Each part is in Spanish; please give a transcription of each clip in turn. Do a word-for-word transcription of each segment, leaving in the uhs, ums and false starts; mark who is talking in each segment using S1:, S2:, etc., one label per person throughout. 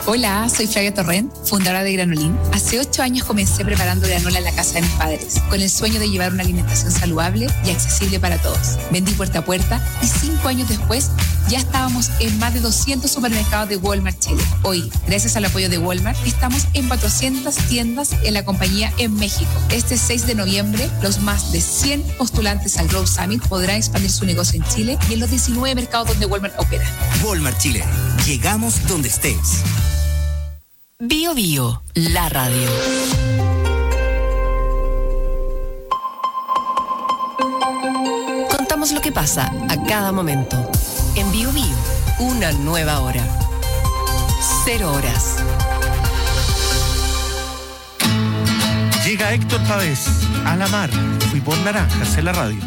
S1: Hola, soy Flavia Torrent, fundadora de Granolín. Hace ocho años comencé preparando granola en la casa de mis padres, con el sueño de llevar una alimentación saludable y accesible para todos. Vendí puerta a puerta y cinco años después ya estábamos en más de doscientos supermercados de Walmart Chile. Hoy, gracias al apoyo de Walmart, estamos en cuatrocientas tiendas en la compañía en México. Este seis de noviembre, los más de cien postulantes al Growth Summit podrán expandir su negocio en Chile y en los diecinueve mercados donde Walmart opera.
S2: Walmart Chile. Llegamos donde estés.
S3: Bio Bio, la radio. Contamos lo que pasa a cada momento. En Bio Bio, una nueva hora. Cero horas.
S4: Llega Héctor Pavés, a la mar. Fui por naranjas en la radio.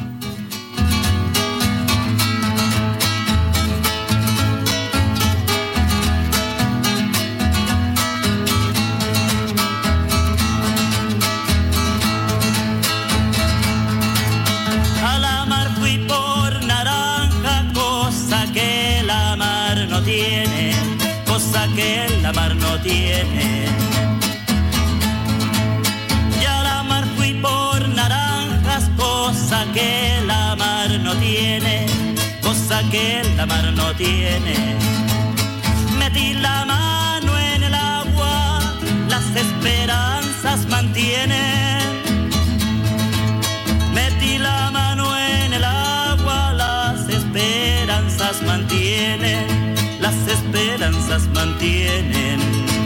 S5: Que la mar no tiene. Y a la mar fui por naranjas, cosa que la mar no tiene, cosa que la mar no tiene. Metí la mano en el agua, las esperanzas mantienen. Metí la mano en el agua, las esperanzas mantienen. Las esperanzas mantienen.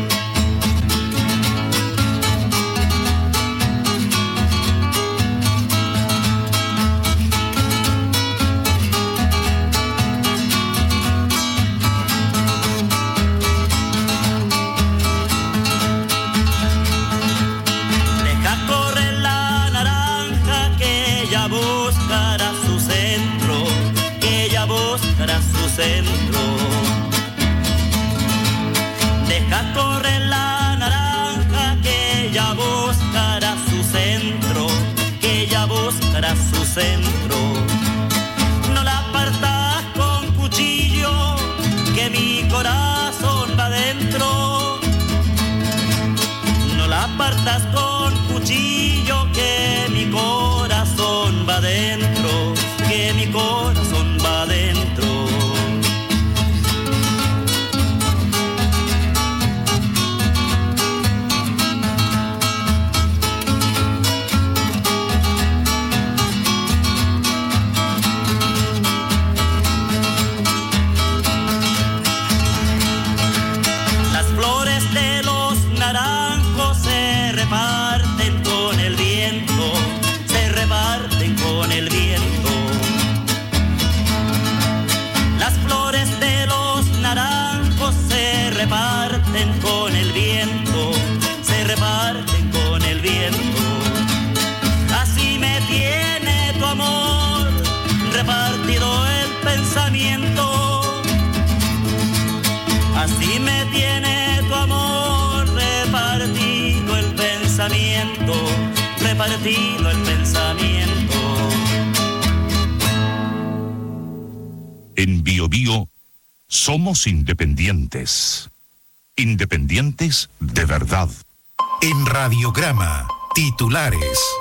S5: Deja correr la naranja que ella buscará su centro, que ella buscará su centro. Deja correr la naranja que ella buscará su centro, que ella buscará su centro. No la partas con cuchillo, que mi corazón va dentro. No la partas con cuchillo, que mi corazón va dentro, que mi corazón va dentro. Reparten con el viento, se reparten con el viento. Las flores de los naranjos se reparten con el viento, se reparten con el viento. Así me tiene tu amor, repartido el pensamiento. Así me tiene tu amor, repartido el pensamiento, repartido el pensamiento.
S6: En Bio Bio somos independientes. Independientes de verdad.
S7: En Radiograma, titulares.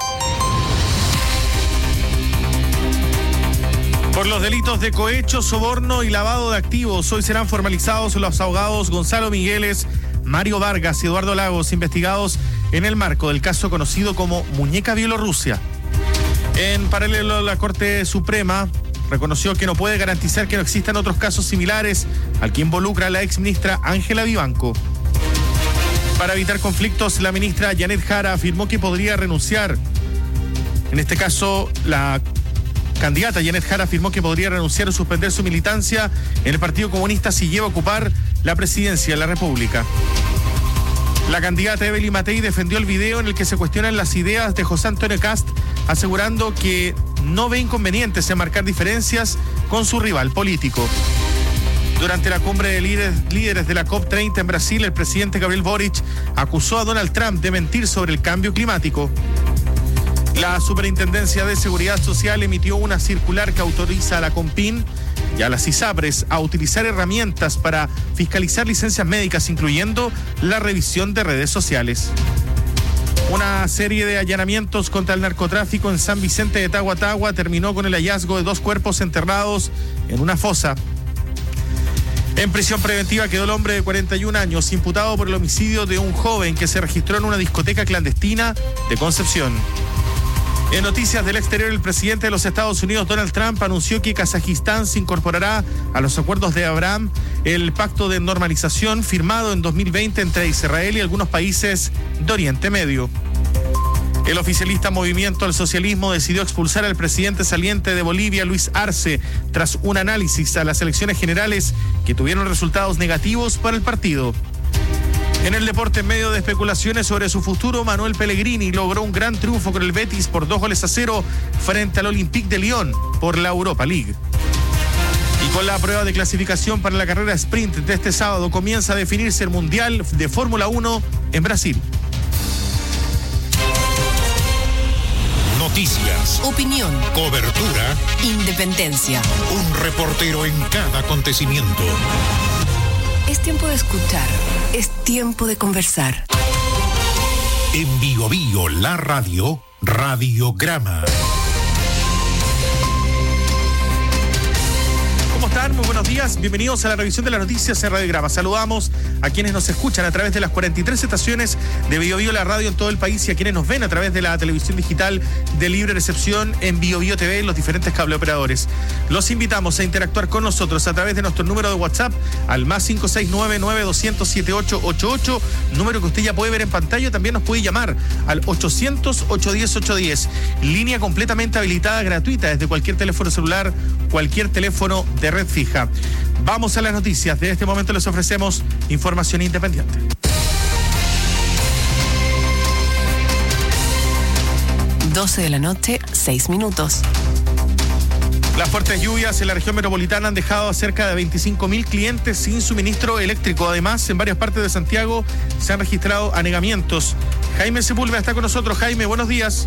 S4: Por los delitos de cohecho, soborno y lavado de activos, hoy serán formalizados los abogados Gonzalo Migueles, Mario Vargas y Eduardo Lagos, investigados en el marco del caso conocido como Muñeca Bielorrusia. En paralelo, la Corte Suprema reconoció que no puede garantizar que no existan otros casos similares al que involucra a la exministra Ángela Vivanco. Para evitar conflictos, la ministra Janet Jara afirmó que podría renunciar. En este caso, la candidata Janet Jara afirmó que podría renunciar o suspender su militancia en el Partido Comunista si lleva a ocupar la presidencia de la República. La candidata Evelyn Matei defendió el video en el que se cuestionan las ideas de José Antonio Kast, asegurando que no ve inconvenientes en marcar diferencias con su rival político. Durante la cumbre de líderes, líderes de la COP treinta en Brasil, el presidente Gabriel Boric acusó a Donald Trump de mentir sobre el cambio climático. La Superintendencia de Seguridad Social emitió una circular que autoriza a la COMPIN y a las ISAPRES a utilizar herramientas para fiscalizar licencias médicas, incluyendo la revisión de redes sociales. Una serie de allanamientos contra el narcotráfico en San Vicente de Tagua terminó con el hallazgo de dos cuerpos enterrados en una fosa. En prisión preventiva quedó el hombre de cuarenta y un años, imputado por el homicidio de un joven que se registró en una discoteca clandestina de Concepción. En noticias del exterior, el presidente de los Estados Unidos, Donald Trump, anunció que Kazajistán se incorporará a los acuerdos de Abraham, el pacto de normalización firmado en dos mil veinte entre Israel y algunos países de Oriente Medio. El oficialista Movimiento al Socialismo decidió expulsar al presidente saliente de Bolivia, Luis Arce, tras un análisis a las elecciones generales que tuvieron resultados negativos para el partido. En el deporte, en medio de especulaciones sobre su futuro, Manuel Pellegrini logró un gran triunfo con el Betis por dos goles a cero frente al Olympique de Lyon por la Europa League. Y con la prueba de clasificación para la carrera sprint de este sábado comienza a definirse el Mundial de Fórmula uno en Brasil.
S7: Noticias,
S3: Opinión,
S7: cobertura,
S3: independencia.
S7: un reportero en cada acontecimiento.
S3: Es tiempo de escuchar. Es tiempo de conversar.
S7: En Bio Bio, la radio, Radiograma.
S4: ¿Cómo están? Muy buenos días. Bienvenidos a la revisión de las noticias en Radiograma. Saludamos a quienes nos escuchan a través de las cuarenta y tres estaciones de Bio Bio, la radio en todo el país, y a quienes nos ven a través de la televisión digital de libre recepción en Bio Bio T V en los diferentes cableoperadores. Los invitamos a interactuar con nosotros a través de nuestro número de WhatsApp al más cinco seis nueve, nueve dos cero cero, siete ocho ocho ocho, número que usted ya puede ver en pantalla. También nos puede llamar al ochocientos, ochocientos diez, ochocientos diez. Línea completamente habilitada, gratuita, desde cualquier teléfono celular, cualquier teléfono de red fija. Vamos a las noticias. De este momento les ofrecemos información independiente.
S3: doce de la noche, seis minutos.
S4: Las fuertes lluvias en la región metropolitana han dejado a cerca de veinticinco mil clientes sin suministro eléctrico. Además, en varias partes de Santiago se han registrado anegamientos. Jaime Sepúlveda está con nosotros. Jaime, buenos días.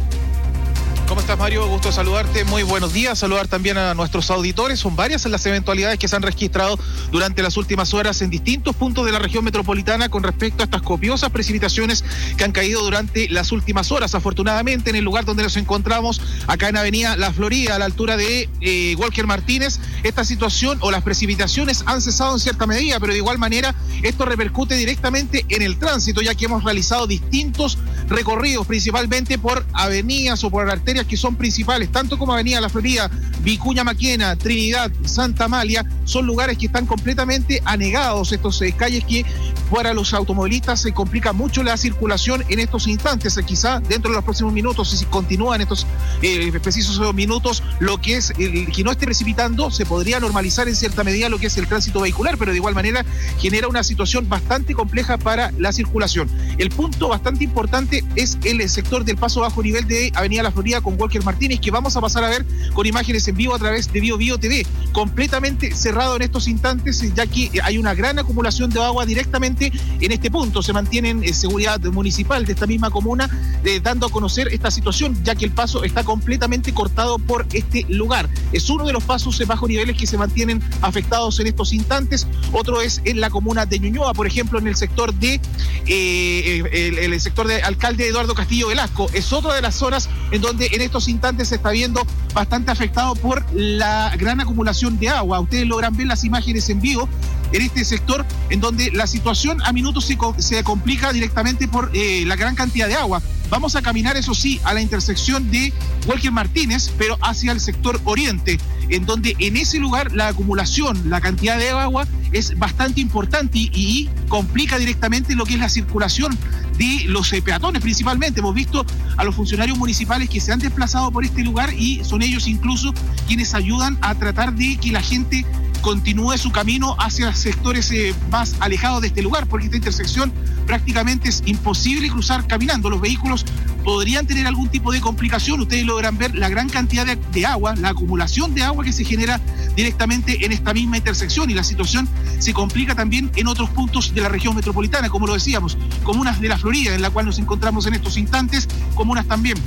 S8: ¿Cómo estás, Mario? Gusto saludarte. Muy buenos días. Saludar también a nuestros auditores. Son varias las eventualidades que se han registrado durante las últimas horas en distintos puntos de la región metropolitana con respecto a estas copiosas precipitaciones que han caído durante las últimas horas. Afortunadamente, en el lugar donde nos encontramos, acá en Avenida La Florida, a la altura de eh, Walker Martínez, esta situación o las precipitaciones han cesado en cierta medida, pero de igual manera esto repercute directamente en el tránsito, ya que hemos realizado distintos recorridos, principalmente por avenidas o por arterias que son principales, tanto como Avenida La Florida, Vicuña Maquena, Trinidad, Santa Amalia, son lugares que están completamente anegados, estos eh, calles que para los automovilistas se complica mucho la circulación en estos instantes. Eh, quizá dentro de los próximos minutos, si continúan estos eh, precisos minutos, lo que es el que no esté precipitando, se podría normalizar en cierta medida lo que es el tránsito vehicular, pero de igual manera genera una situación bastante compleja para la circulación. El punto bastante importante es el sector del paso bajo nivel de Avenida La Florida con Walker Martínez, que vamos a pasar a ver con imágenes en vivo a través de Bio Bio T V, completamente cerrado en estos instantes, ya que hay una gran acumulación de agua directamente en este punto. Se mantienen eh, seguridad municipal de esta misma comuna eh, dando a conocer esta situación, ya que el paso está completamente cortado por este lugar. Es uno de los pasos de bajo niveles que se mantienen afectados en estos instantes. Otro es en la comuna de Ñuñoa, por ejemplo, en el sector de eh, el, el sector de Alcalde Eduardo Castillo Velasco. Es otra de las zonas en donde en estos instantes se está viendo bastante afectado por la gran acumulación de agua. Ustedes logran ver las imágenes en vivo en este sector, en donde la situación a minutos se, se complica directamente por eh, la gran cantidad de agua. Vamos a caminar, eso sí, a la intersección de Walker Martínez, pero hacia el sector oriente, en donde en ese lugar la acumulación, la cantidad de agua es bastante importante y, y complica directamente lo que es la circulación de los eh, peatones principalmente. Hemos visto a los funcionarios municipales que se han desplazado por este lugar y son ellos incluso quienes ayudan a tratar de que la gente continúe su camino hacia sectores eh, más alejados de este lugar, porque esta intersección prácticamente es imposible cruzar caminando. Los vehículos podrían tener algún tipo de complicación. Ustedes logran ver la gran cantidad de, de agua, la acumulación de agua que se genera directamente en esta misma intersección, y la situación se complica también en otros puntos de la región metropolitana, como lo decíamos, comunas de La Florida, en la cual nos encontramos en estos instantes, comunas también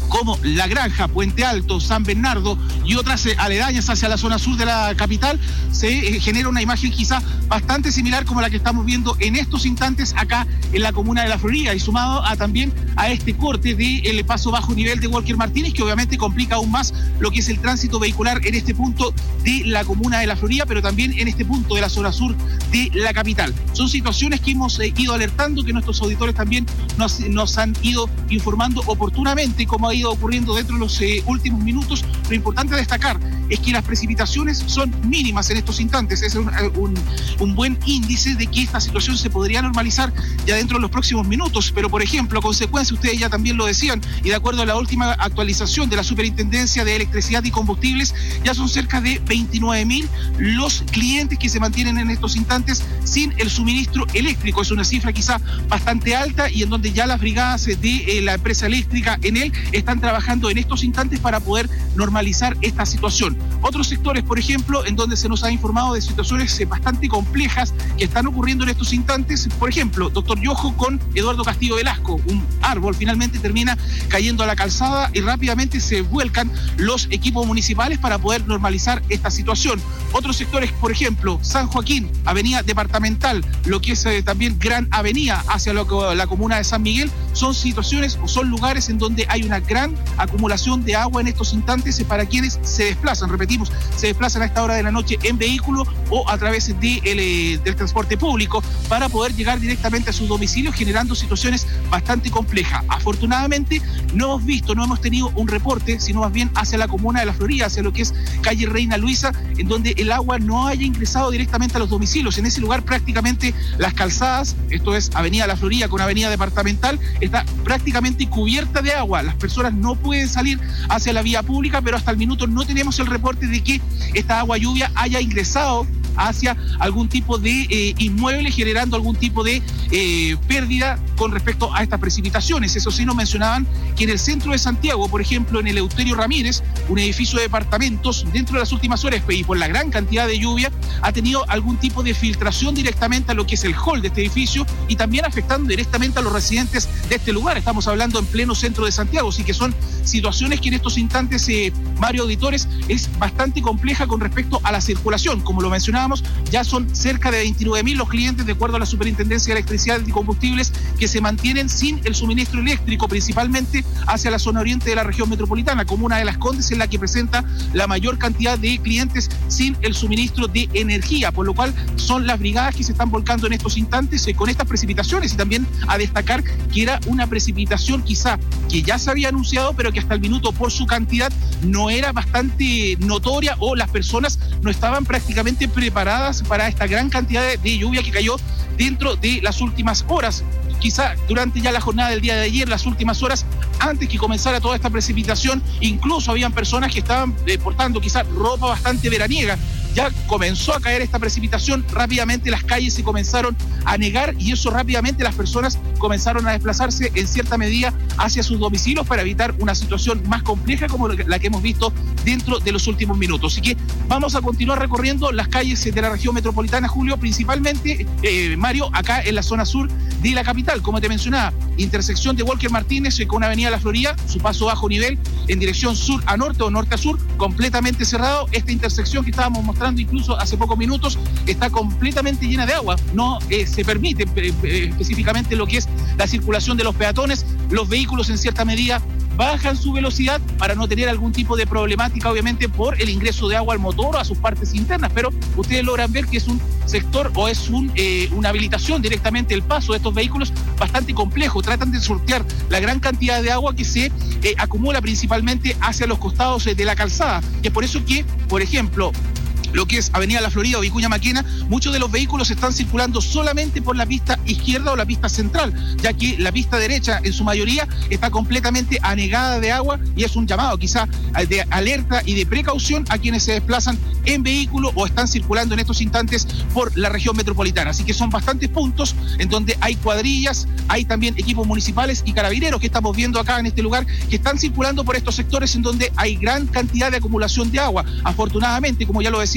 S8: como La Granja, Puente Alto, San Bernardo y otras eh, aledañas hacia la zona sur de la capital, se eh, genera una imagen quizá bastante similar como la que estamos viendo en estos instantes acá en la comuna de La Florida, y sumado a también a este corte del paso bajo nivel de Walker Martínez, que obviamente complica aún más lo que es el tránsito vehicular en este punto de la comuna de La Florida, pero también en este punto de la zona sur de la capital. Son situaciones que hemos eh, ido alertando, que nuestros auditores también nos, nos han ido informando oportunamente como ha ido ocurriendo dentro de los eh, últimos minutos. Lo importante a destacar es que las precipitaciones son mínimas en estos instantes. Es un, un, un buen índice de que esta situación se podría normalizar ya dentro de los próximos minutos, pero por ejemplo, a consecuencia, ustedes ya también lo decían, y de acuerdo a la última actualización de la Superintendencia de Electricidad y Combustibles, ya son cerca de veintinueve mil los clientes que se mantienen en estos instantes sin el suministro eléctrico. Es una cifra quizá bastante alta, y en donde ya las brigadas de eh, la empresa eléctrica en él están trabajando en estos instantes para poder normalizar esta situación. Otros sectores, por ejemplo, en donde se nos ha informado de situaciones eh, bastante complejas que están ocurriendo en estos instantes, por ejemplo, Doctor Yojo con Eduardo Castillo Velasco, un árbol finalmente termina cayendo a la calzada y rápidamente se vuelcan los equipos municipales para poder normalizar esta situación. Otros sectores, por ejemplo, San Joaquín, Avenida Departamental, lo que es eh, también Gran Avenida hacia lo, la comuna de San Miguel, son situaciones o son lugares en donde hay una gran acumulación de agua en estos instantes para quienes se desplazan, repetimos, se desplazan a esta hora de la noche en vehículo o a través de el, del transporte público para poder llegar directamente a sus domicilios, generando situaciones bastante complejas. Afortunadamente no hemos visto, no hemos tenido un reporte, sino más bien hacia la comuna de La Florida, hacia lo que es calle Reina Luisa, en donde el agua no haya ingresado directamente a los domicilios. En ese lugar prácticamente las calzadas, esto es Avenida La Florida con Avenida Departamental, está prácticamente cubierta de agua. Las personas no pueden salir hacia la vía pública, pero hasta el minuto no tenemos el reporte de que esta agua lluvia haya ingresado hacia algún tipo de eh, inmueble, generando algún tipo de eh, pérdida con respecto a estas precipitaciones. Eso sí, nos mencionaban que en el centro de Santiago, por ejemplo, en el Eleuterio Ramírez, un edificio de departamentos, dentro de las últimas horas y por la gran cantidad de lluvia, ha tenido algún tipo de filtración directamente a lo que es el hall de este edificio y también afectando directamente a los residentes de este lugar. Estamos hablando en pleno centro de Santiago, así que son situaciones que en estos instantes, eh, Mario Auditores, es bastante compleja con respecto a la circulación. Como lo mencionábamos, ya son cerca de veintinueve mil los clientes, de acuerdo a la Superintendencia de Electricidad y Combustibles, que se mantienen sin el suministro eléctrico, principalmente hacia la zona oriente de la región metropolitana, comuna de Las Condes, en la que presenta la mayor cantidad de clientes sin el suministro de energía, por lo cual son las brigadas que se están volcando en estos instantes eh, con estas precipitaciones. Y también a destacar que era una precipitación quizá que ya se había anunciado, pero que hasta el minuto por su cantidad no era bastante notoria, o las personas no estaban prácticamente preparadas para esta gran cantidad de, de lluvia que cayó dentro de las últimas horas. Quizá durante ya la jornada del día de ayer, las últimas horas antes que comenzara toda esta precipitación, incluso habían personas que estaban eh, portando quizá ropa bastante veraniega. Ya comenzó a caer esta precipitación, rápidamente las calles se comenzaron a negar y eso rápidamente las personas comenzaron a desplazarse en cierta medida hacia sus domicilios para evitar una situación más compleja como la que hemos visto dentro de los últimos minutos. Así que vamos a continuar recorriendo las calles de la región metropolitana, Julio, principalmente, eh, Mario, acá en la zona sur de la capital. Como te mencionaba, intersección de Walker Martínez con Avenida La Florida, su paso bajo nivel en dirección sur a norte o norte a sur, completamente cerrado. Esta intersección que estábamos mostrando incluso hace pocos minutos está completamente llena de agua. No eh, se permite eh, eh, específicamente lo que es la circulación de los peatones. Los vehículos en cierta medida bajan su velocidad para no tener algún tipo de problemática, obviamente, por el ingreso de agua al motor o a sus partes internas, pero ustedes logran ver que es un sector o es un, eh, una habilitación directamente el paso de estos vehículos bastante complejo. Tratan de sortear la gran cantidad de agua que se eh, acumula principalmente hacia los costados eh, de la calzada. Y es por eso que, por ejemplo, lo que es Avenida La Florida o Vicuña Maquena, muchos de los vehículos están circulando solamente por la pista izquierda o la pista central, ya que la pista derecha en su mayoría está completamente anegada de agua, y es un llamado quizá de alerta y de precaución a quienes se desplazan en vehículo o están circulando en estos instantes por la región metropolitana. Así que son bastantes puntos en donde hay cuadrillas, hay también equipos municipales y carabineros que estamos viendo acá en este lugar, que están circulando por estos sectores en donde hay gran cantidad de acumulación de agua. Afortunadamente, como ya lo decía,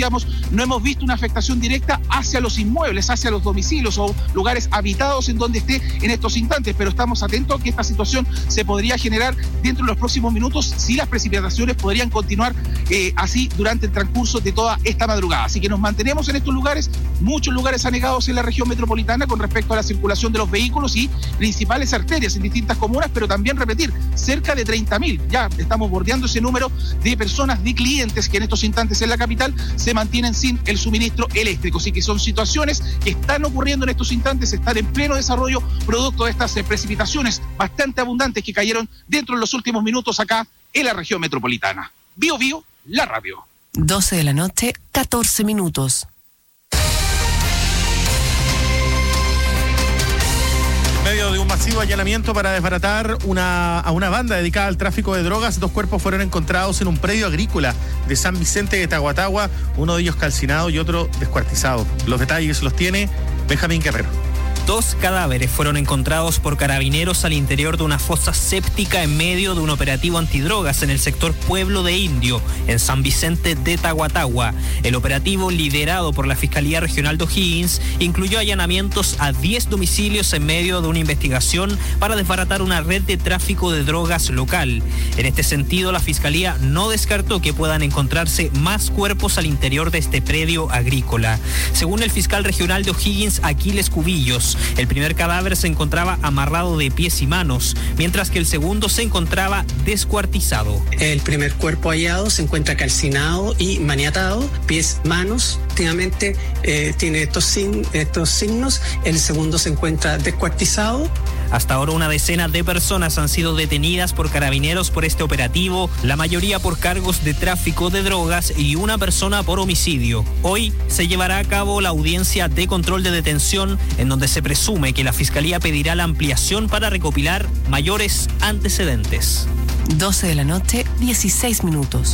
S8: decíamos, no hemos visto una afectación directa hacia los inmuebles, hacia los domicilios o lugares habitados en donde esté en estos instantes, pero estamos atentos a que esta situación se podría generar dentro de los próximos minutos si las precipitaciones podrían continuar eh, así durante el transcurso de toda esta madrugada. Así que nos mantenemos en estos lugares, muchos lugares anegados en la región metropolitana con respecto a la circulación de los vehículos y principales arterias en distintas comunas, pero también repetir, cerca de treinta mil, ya estamos bordeando ese número de personas, de clientes que en estos instantes en la capital se mantienen sin el suministro eléctrico. Así que son situaciones que están ocurriendo en estos instantes, están en pleno desarrollo producto de estas precipitaciones bastante abundantes que cayeron dentro de los últimos minutos acá en la región metropolitana. Bio Bio, la radio.
S3: doce de la noche, catorce minutos.
S4: En medio de un masivo allanamiento para desbaratar una, a una banda dedicada al tráfico de drogas, dos cuerpos fueron encontrados en un predio agrícola de San Vicente de Tahuatahua, uno de ellos calcinado y otro descuartizado. Los detalles los tiene Benjamín Guerrero.
S9: Dos cadáveres fueron encontrados por carabineros al interior de una fosa séptica en medio de un operativo antidrogas en el sector Pueblo de Indio, en San Vicente de Tahuatahua. El operativo, liderado por la Fiscalía Regional de O'Higgins, incluyó allanamientos a diez domicilios en medio de una investigación para desbaratar una red de tráfico de drogas local. En este sentido, la Fiscalía no descartó que puedan encontrarse más cuerpos al interior de este predio agrícola. Según el fiscal regional de O'Higgins, Aquiles Cubillos, el primer cadáver se encontraba amarrado de pies y manos, mientras que el segundo se encontraba descuartizado.
S10: El primer cuerpo hallado se encuentra calcinado y maniatado, pies, manos, últimamente eh, tiene estos, sin, estos signos. El segundo se encuentra descuartizado.
S9: Hasta ahora una decena de personas han sido detenidas por carabineros por este operativo, la mayoría por cargos de tráfico de drogas y una persona por homicidio. Hoy se llevará a cabo la audiencia de control de detención, en donde se presume que la Fiscalía pedirá la ampliación para recopilar mayores antecedentes.
S3: doce de la noche, dieciséis minutos.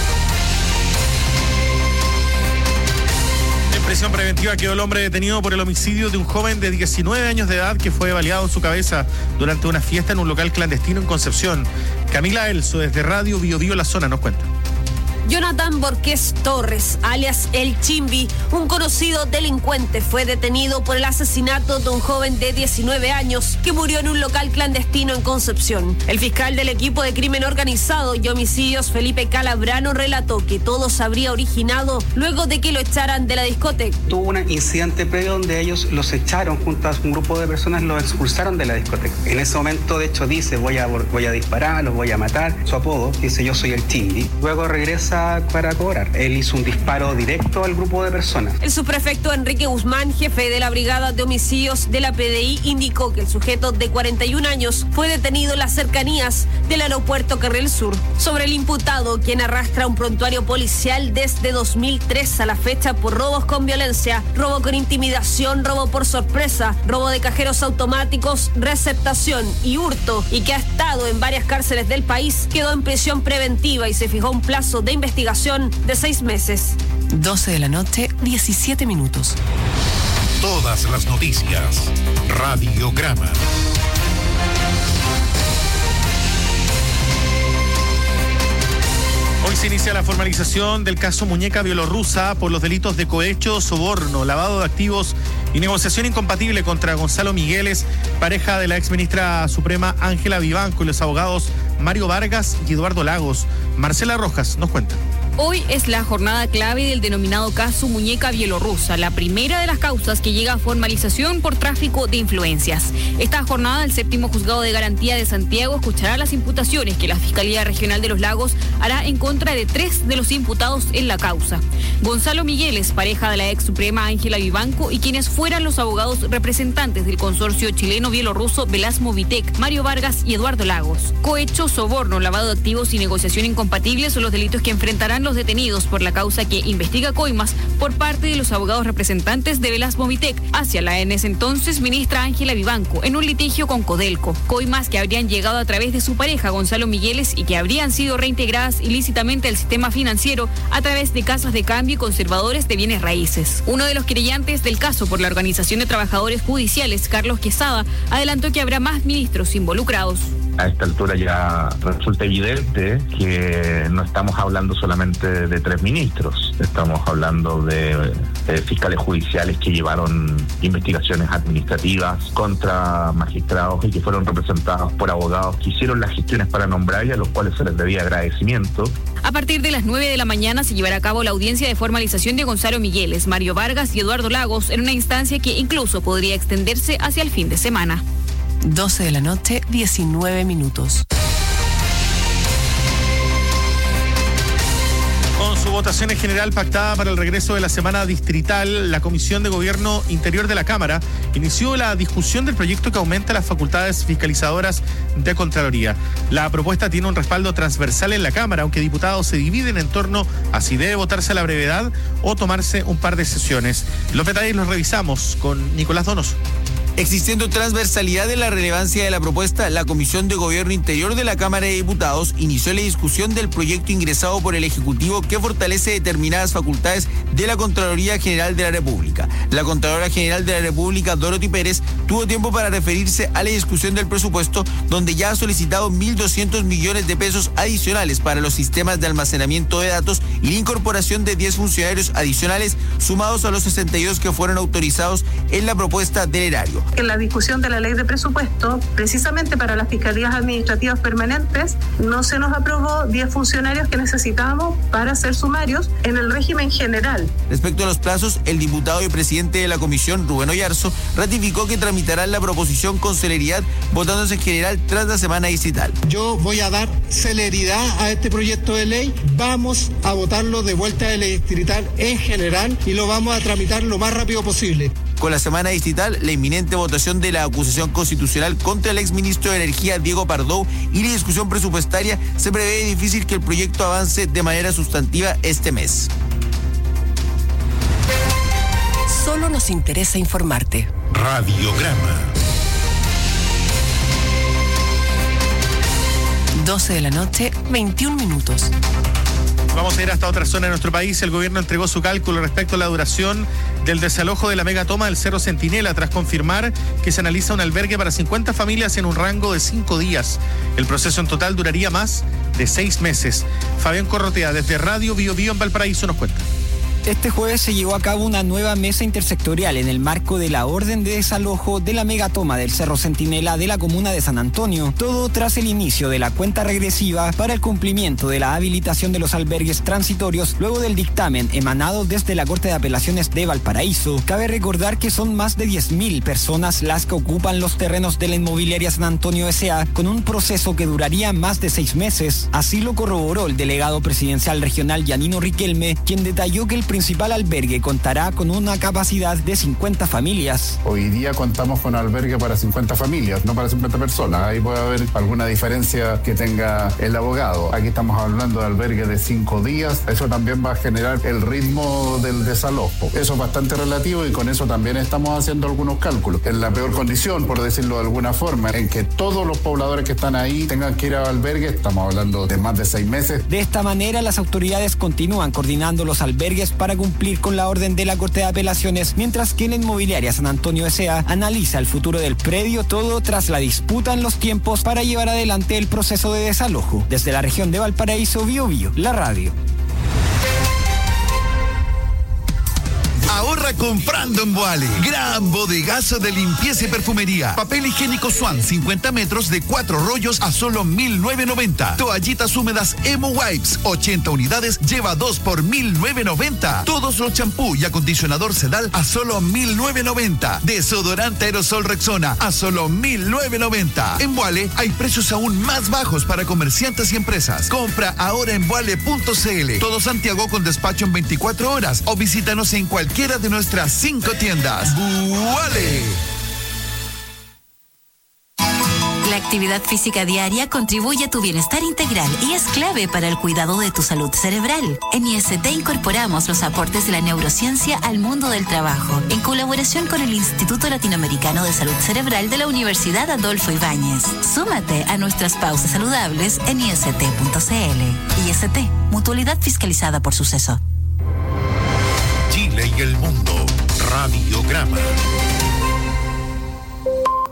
S4: En prisión preventiva quedó el hombre detenido por el homicidio de un joven de diecinueve años de edad que fue baleado en su cabeza durante una fiesta en un local clandestino en Concepción. Camila Elso, desde Radio Bio Bio La Zona, nos cuenta.
S11: Jonathan Borges Torres, alias El Chimbi, un conocido delincuente, fue detenido por el asesinato de un joven de diecinueve años que murió en un local clandestino en Concepción. El fiscal del equipo de crimen organizado y homicidios, Felipe Calabrano, relató que todo se habría originado luego de que lo echaran de la discoteca.
S12: Tuvo un incidente previo donde ellos los echaron junto a un grupo de personas, los expulsaron de la discoteca. En ese momento, de hecho, dice, voy a, voy a disparar, los voy a matar. Su apodo, dice, yo soy El Chimbi. Luego regresa para cobrar. Él hizo un disparo directo al grupo de personas.
S11: El subprefecto Enrique Guzmán, jefe de la Brigada de Homicidios de la P D I, indicó que el sujeto de cuarenta y un años fue detenido en las cercanías del aeropuerto Carril Sur. Sobre el imputado, quien arrastra un prontuario policial desde dos mil tres a la fecha por robos con violencia, robo con intimidación, robo por sorpresa, robo de cajeros automáticos, receptación y hurto, y que ha estado en varias cárceles del país, quedó en prisión preventiva y se fijó un plazo de investigación de seis meses.
S3: doce de la noche, diecisiete minutos.
S7: Todas las noticias. Radiograma.
S4: Hoy se inicia la formalización del caso Muñeca Bielorrusa por los delitos de cohecho, soborno, lavado de activos y negociación incompatible contra Gonzalo Migueles, pareja de la exministra suprema Ángela Vivanco, y los abogados Mario Vargas y Eduardo Lagos. Marcela Rojas nos cuenta.
S13: Hoy es la jornada clave del denominado caso Muñeca Bielorrusa, la primera de las causas que llega a formalización por tráfico de influencias. Esta jornada, el séptimo juzgado de garantía de Santiago escuchará las imputaciones que la Fiscalía Regional de los Lagos hará en contra de tres de los imputados en la causa. Gonzalo Migueles, pareja de la ex suprema Ángela Vivanco, y quienes fueran los abogados representantes del consorcio chileno-bielorruso Velasmovitec, Mario Vargas y Eduardo Lagos. Cohecho, soborno, lavado de activos y negociación incompatible son los delitos que enfrentarán los detenidos por la causa que investiga Coimas por parte de los abogados representantes de Velasmovitec hacia la en ese entonces ministra Ángela Vivanco en un litigio con Codelco. Coimas que habrían llegado a través de su pareja Gonzalo Migueles y que habrían sido reintegradas ilícitamente al sistema financiero a través de casas de cambio y conservadores de bienes raíces. Uno de los querellantes del caso por la Organización de Trabajadores Judiciales, Carlos Quesada, adelantó que habrá más ministros involucrados.
S14: A esta altura ya resulta evidente que no estamos hablando solamente solamente de tres ministros. Estamos hablando de, de fiscales judiciales que llevaron investigaciones administrativas contra magistrados y que fueron representados por abogados que hicieron las gestiones para nombrar y a los cuales se les debía agradecimiento.
S13: A partir de las nueve de la mañana se llevará a cabo la audiencia de formalización de Gonzalo Migueles, Mario Vargas y Eduardo Lagos en una instancia que incluso podría extenderse hacia el fin de semana.
S3: doce de la noche, diecinueve minutos.
S4: Con su votación en general pactada para el regreso de la semana distrital, la Comisión de Gobierno Interior de la Cámara inició la discusión del proyecto que aumenta las facultades fiscalizadoras de Contraloría. La propuesta tiene un respaldo transversal en la Cámara, aunque diputados se dividen en torno a si debe votarse a la brevedad o tomarse un par de sesiones. Los detalles los revisamos con Nicolás Donoso.
S15: Existiendo transversalidad en la relevancia de la propuesta, la Comisión de Gobierno Interior de la Cámara de Diputados inició la discusión del proyecto ingresado por el Ejecutivo que fortalece determinadas facultades de la Contraloría General de la República. La Contralora General de la República, Dorothy Pérez, tuvo tiempo para referirse a la discusión del presupuesto, donde ya ha solicitado mil doscientos millones de pesos adicionales para los sistemas de almacenamiento de datos y la incorporación de diez funcionarios adicionales sumados a los sesenta y dos que fueron autorizados en la propuesta del erario.
S16: En la discusión de la ley de presupuesto, precisamente para las fiscalías administrativas permanentes, no se nos aprobó diez funcionarios que necesitábamos para ser sumarios en el régimen general.
S15: Respecto a los plazos, el diputado y presidente de la comisión, Rubén Oyarzo, ratificó que tramitarán la proposición con celeridad, votándose en general tras la semana distrital.
S17: Yo voy a dar celeridad a este proyecto de ley, vamos a votarlo de vuelta de la distrital en general y lo vamos a tramitar lo más rápido posible.
S15: Con la semana distrital, la inminente votación de la acusación constitucional contra el exministro de Energía, Diego Pardo, y la discusión presupuestaria, se prevé difícil que el proyecto avance de manera sustantiva este mes.
S3: Solo nos interesa informarte.
S7: Radiograma.
S3: doce de la noche, veintiún minutos.
S4: Vamos a ir hasta otra zona de nuestro país. El gobierno entregó su cálculo respecto a la duración del desalojo de la megatoma del Cerro Centinela tras confirmar que se analiza un albergue para cincuenta familias en un rango de cinco días. El proceso en total duraría más de seis meses. Fabián Corrotea, desde Radio Bio Bio en Valparaíso, nos cuenta.
S18: Este jueves se llevó a cabo una nueva mesa intersectorial en el marco de la orden de desalojo de la megatoma del Cerro Centinela de la comuna de San Antonio, todo tras el inicio de la cuenta regresiva para el cumplimiento de la habilitación de los albergues transitorios luego del dictamen emanado desde la Corte de Apelaciones de Valparaíso. Cabe recordar que son más de diez mil personas las que ocupan los terrenos de la inmobiliaria San Antonio S A con un proceso que duraría más de seis meses. Así lo corroboró el delegado presidencial regional Yanino Riquelme, quien detalló que el principal albergue contará con una capacidad de cincuenta familias.
S19: Hoy día contamos con albergue para cincuenta familias, no para cincuenta personas. Ahí puede haber alguna diferencia que tenga el abogado. Aquí estamos hablando de albergue de cinco días. Eso también va a generar el ritmo del desalojo. Eso es bastante relativo y con eso también estamos haciendo algunos cálculos. En la peor condición, por decirlo de alguna forma, en que todos los pobladores que están ahí tengan que ir al albergue, estamos hablando de más de seis meses.
S18: De esta manera, las autoridades continúan coordinando los albergues para cumplir con la orden de la Corte de Apelaciones, mientras que la inmobiliaria San Antonio S A analiza el futuro del predio, todo tras la disputa en los tiempos para llevar adelante el proceso de desalojo. Desde la región de Valparaíso, Bio Bio, la radio.
S20: Ahorra comprando en Boale. Gran bodegazo de limpieza y perfumería. Papel higiénico Swan, cincuenta metros de cuatro rollos a solo mil novecientos noventa. Toallitas húmedas Emo Wipes, ochenta unidades, lleva dos por mil novecientos noventa. Todos los champú y acondicionador Sedal a solo mil novecientos noventa. Desodorante aerosol Rexona a solo mil novecientos noventa. En Boale hay precios aún más bajos para comerciantes y empresas. Compra ahora en boale punto c l. Todo Santiago con despacho en veinticuatro horas o visítanos en cualquier de nuestras cinco tiendas. ¡Buale!
S21: La actividad física diaria contribuye a tu bienestar integral y es clave para el cuidado de tu salud cerebral. En I S T incorporamos los aportes de la neurociencia al mundo del trabajo, en colaboración con el Instituto Latinoamericano de Salud Cerebral de la Universidad Adolfo Ibáñez. Súmate a nuestras pausas saludables en i s t punto c l. I S T, mutualidad fiscalizada por Suceso.
S7: Chile y el mundo. Radiograma.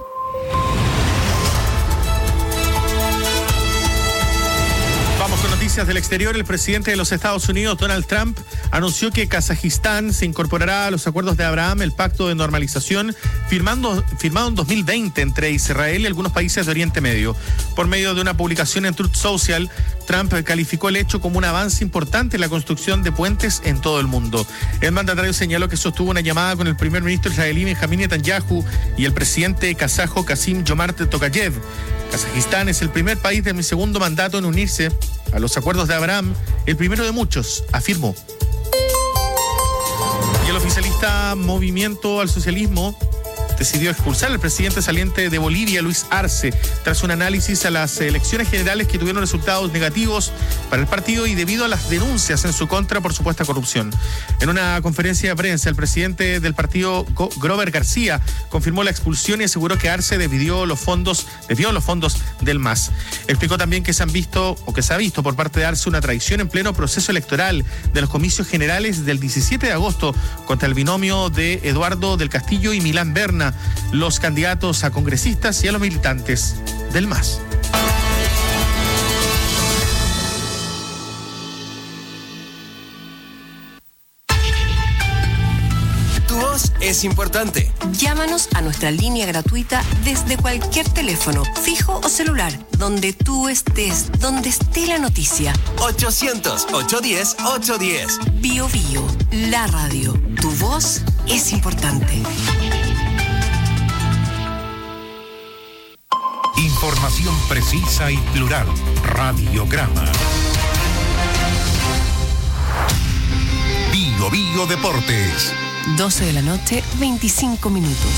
S4: Vamos con noticias noticias del exterior, el presidente de los Estados Unidos, Donald Trump, anunció que Kazajistán se incorporará a los acuerdos de Abraham, el pacto de normalización firmando, firmado en dos mil veinte entre Israel y algunos países de Oriente Medio. Por medio de una publicación en Truth Social, Trump calificó el hecho como un avance importante en la construcción de puentes en todo el mundo. El mandatario señaló que sostuvo una llamada con el primer ministro israelí Benjamin Netanyahu y el presidente kazajo Kassym-Jomart Tokayev. Kazajistán es el primer país de mi segundo mandato en unirse a los acuerdos de Abraham, el primero de muchos, afirmó. Y el oficialista Movimiento al Socialismo decidió expulsar al presidente saliente de Bolivia, Luis Arce, tras un análisis a las elecciones generales que tuvieron resultados negativos para el partido y debido a las denuncias en su contra por supuesta corrupción. En una conferencia de prensa, el presidente del partido, Grover García, confirmó la expulsión y aseguró que Arce desvió los fondos, desvió los fondos del M A S. Explicó también que se han visto, o que se ha visto por parte de Arce una traición en pleno proceso electoral de los comicios generales del diecisiete de agosto contra el binomio de Eduardo del Castillo y Milán Berna, los candidatos a congresistas y a los militantes del M A S.
S1: Tu voz es importante.
S3: Llámanos a nuestra línea gratuita desde cualquier teléfono, fijo o celular, donde tú estés, donde esté la noticia.
S1: ochocientos, ochocientos diez, ochocientos diez.
S3: Bio Bio, la radio. Tu voz es importante.
S7: Información precisa y plural. Radiograma. Bio Bio Deportes.
S3: doce de la noche, veinticinco minutos.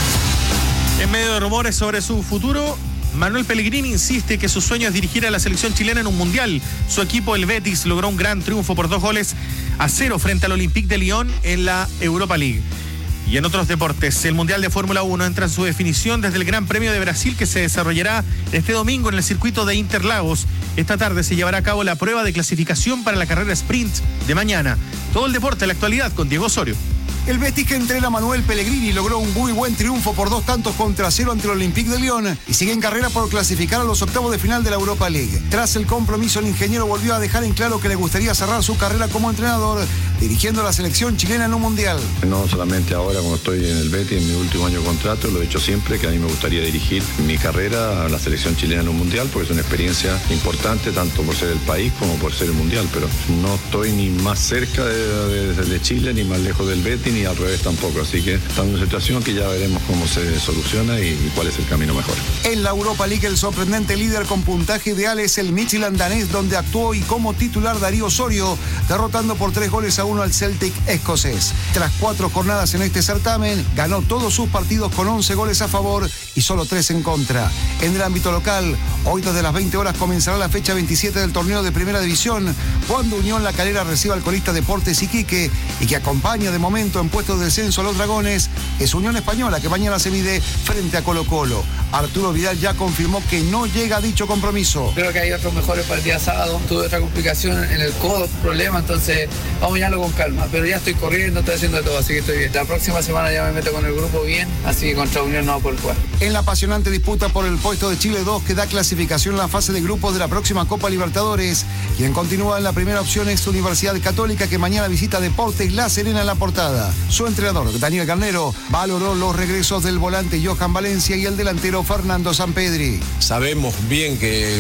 S4: En medio de rumores sobre su futuro, Manuel Pellegrini insiste que su sueño es dirigir a la selección chilena en un mundial. Su equipo, el Betis, logró un gran triunfo por dos goles a cero frente al Olympique de Lyon en la Europa League. Y en otros deportes, el Mundial de Fórmula uno entra en su definición desde el Gran Premio de Brasil, que se desarrollará este domingo en el circuito de Interlagos. Esta tarde se llevará a cabo la prueba de clasificación para la carrera sprint de mañana. Todo el deporte, la actualidad con Diego Osorio.
S22: El Betis que entrena a Manuel Pellegrini logró un muy buen triunfo por dos tantos contra cero ante el Olympique de Lyon y sigue en carrera por clasificar a los octavos de final de la Europa League. Tras el compromiso, el ingeniero volvió a dejar en claro que le gustaría cerrar su carrera como entrenador, dirigiendo a la selección chilena en un mundial.
S23: No solamente ahora cuando estoy en el Betis, en mi último año de contrato, lo he dicho siempre, que a mí me gustaría dirigir mi carrera a la selección chilena en un mundial, porque es una experiencia importante, tanto por ser el país como por ser el mundial, pero no estoy ni más cerca de, de, de Chile, ni más lejos del Betis, ni al revés tampoco, así que estamos en una situación que ya veremos cómo se soluciona y, y cuál es el camino mejor.
S22: En la Europa League, el sorprendente líder con puntaje ideal es el Midtjylland danés, donde actuó y como titular Darío Osorio, derrotando por tres goles a uno al Celtic escocés. Tras cuatro jornadas en este certamen, ganó todos sus partidos con once goles a favor y solo tres en contra. En el ámbito local, hoy desde las veinte horas comenzará la fecha veintisiete del torneo de Primera División, cuando Unión La Calera reciba al colista Deportes Iquique y que acompaña de momento en puestos de descenso a los Dragones, es Unión Española, que mañana se mide frente a Colo Colo. Arturo Vidal ya confirmó que no llega a dicho compromiso.
S24: Creo que hay otros mejores para el día sábado. Tuve otra complicación en el codo, problema, entonces vamos a mirarlo con calma. Pero ya estoy corriendo, estoy haciendo de todo, así que estoy bien. La próxima semana ya me meto con el grupo bien, así que contra Unión no va a poder jugar.
S22: En la apasionante disputa por el puesto de Chile dos, que da clasificación en la fase de grupos de la próxima Copa Libertadores, quien continúa en la primera opción es Universidad Católica, que mañana visita Deportes La Serena en la portada. Su entrenador, Daniel Garnero, valoró los regresos del volante Johan Valencia y el delantero Fernando Sampedri.
S25: Sabemos bien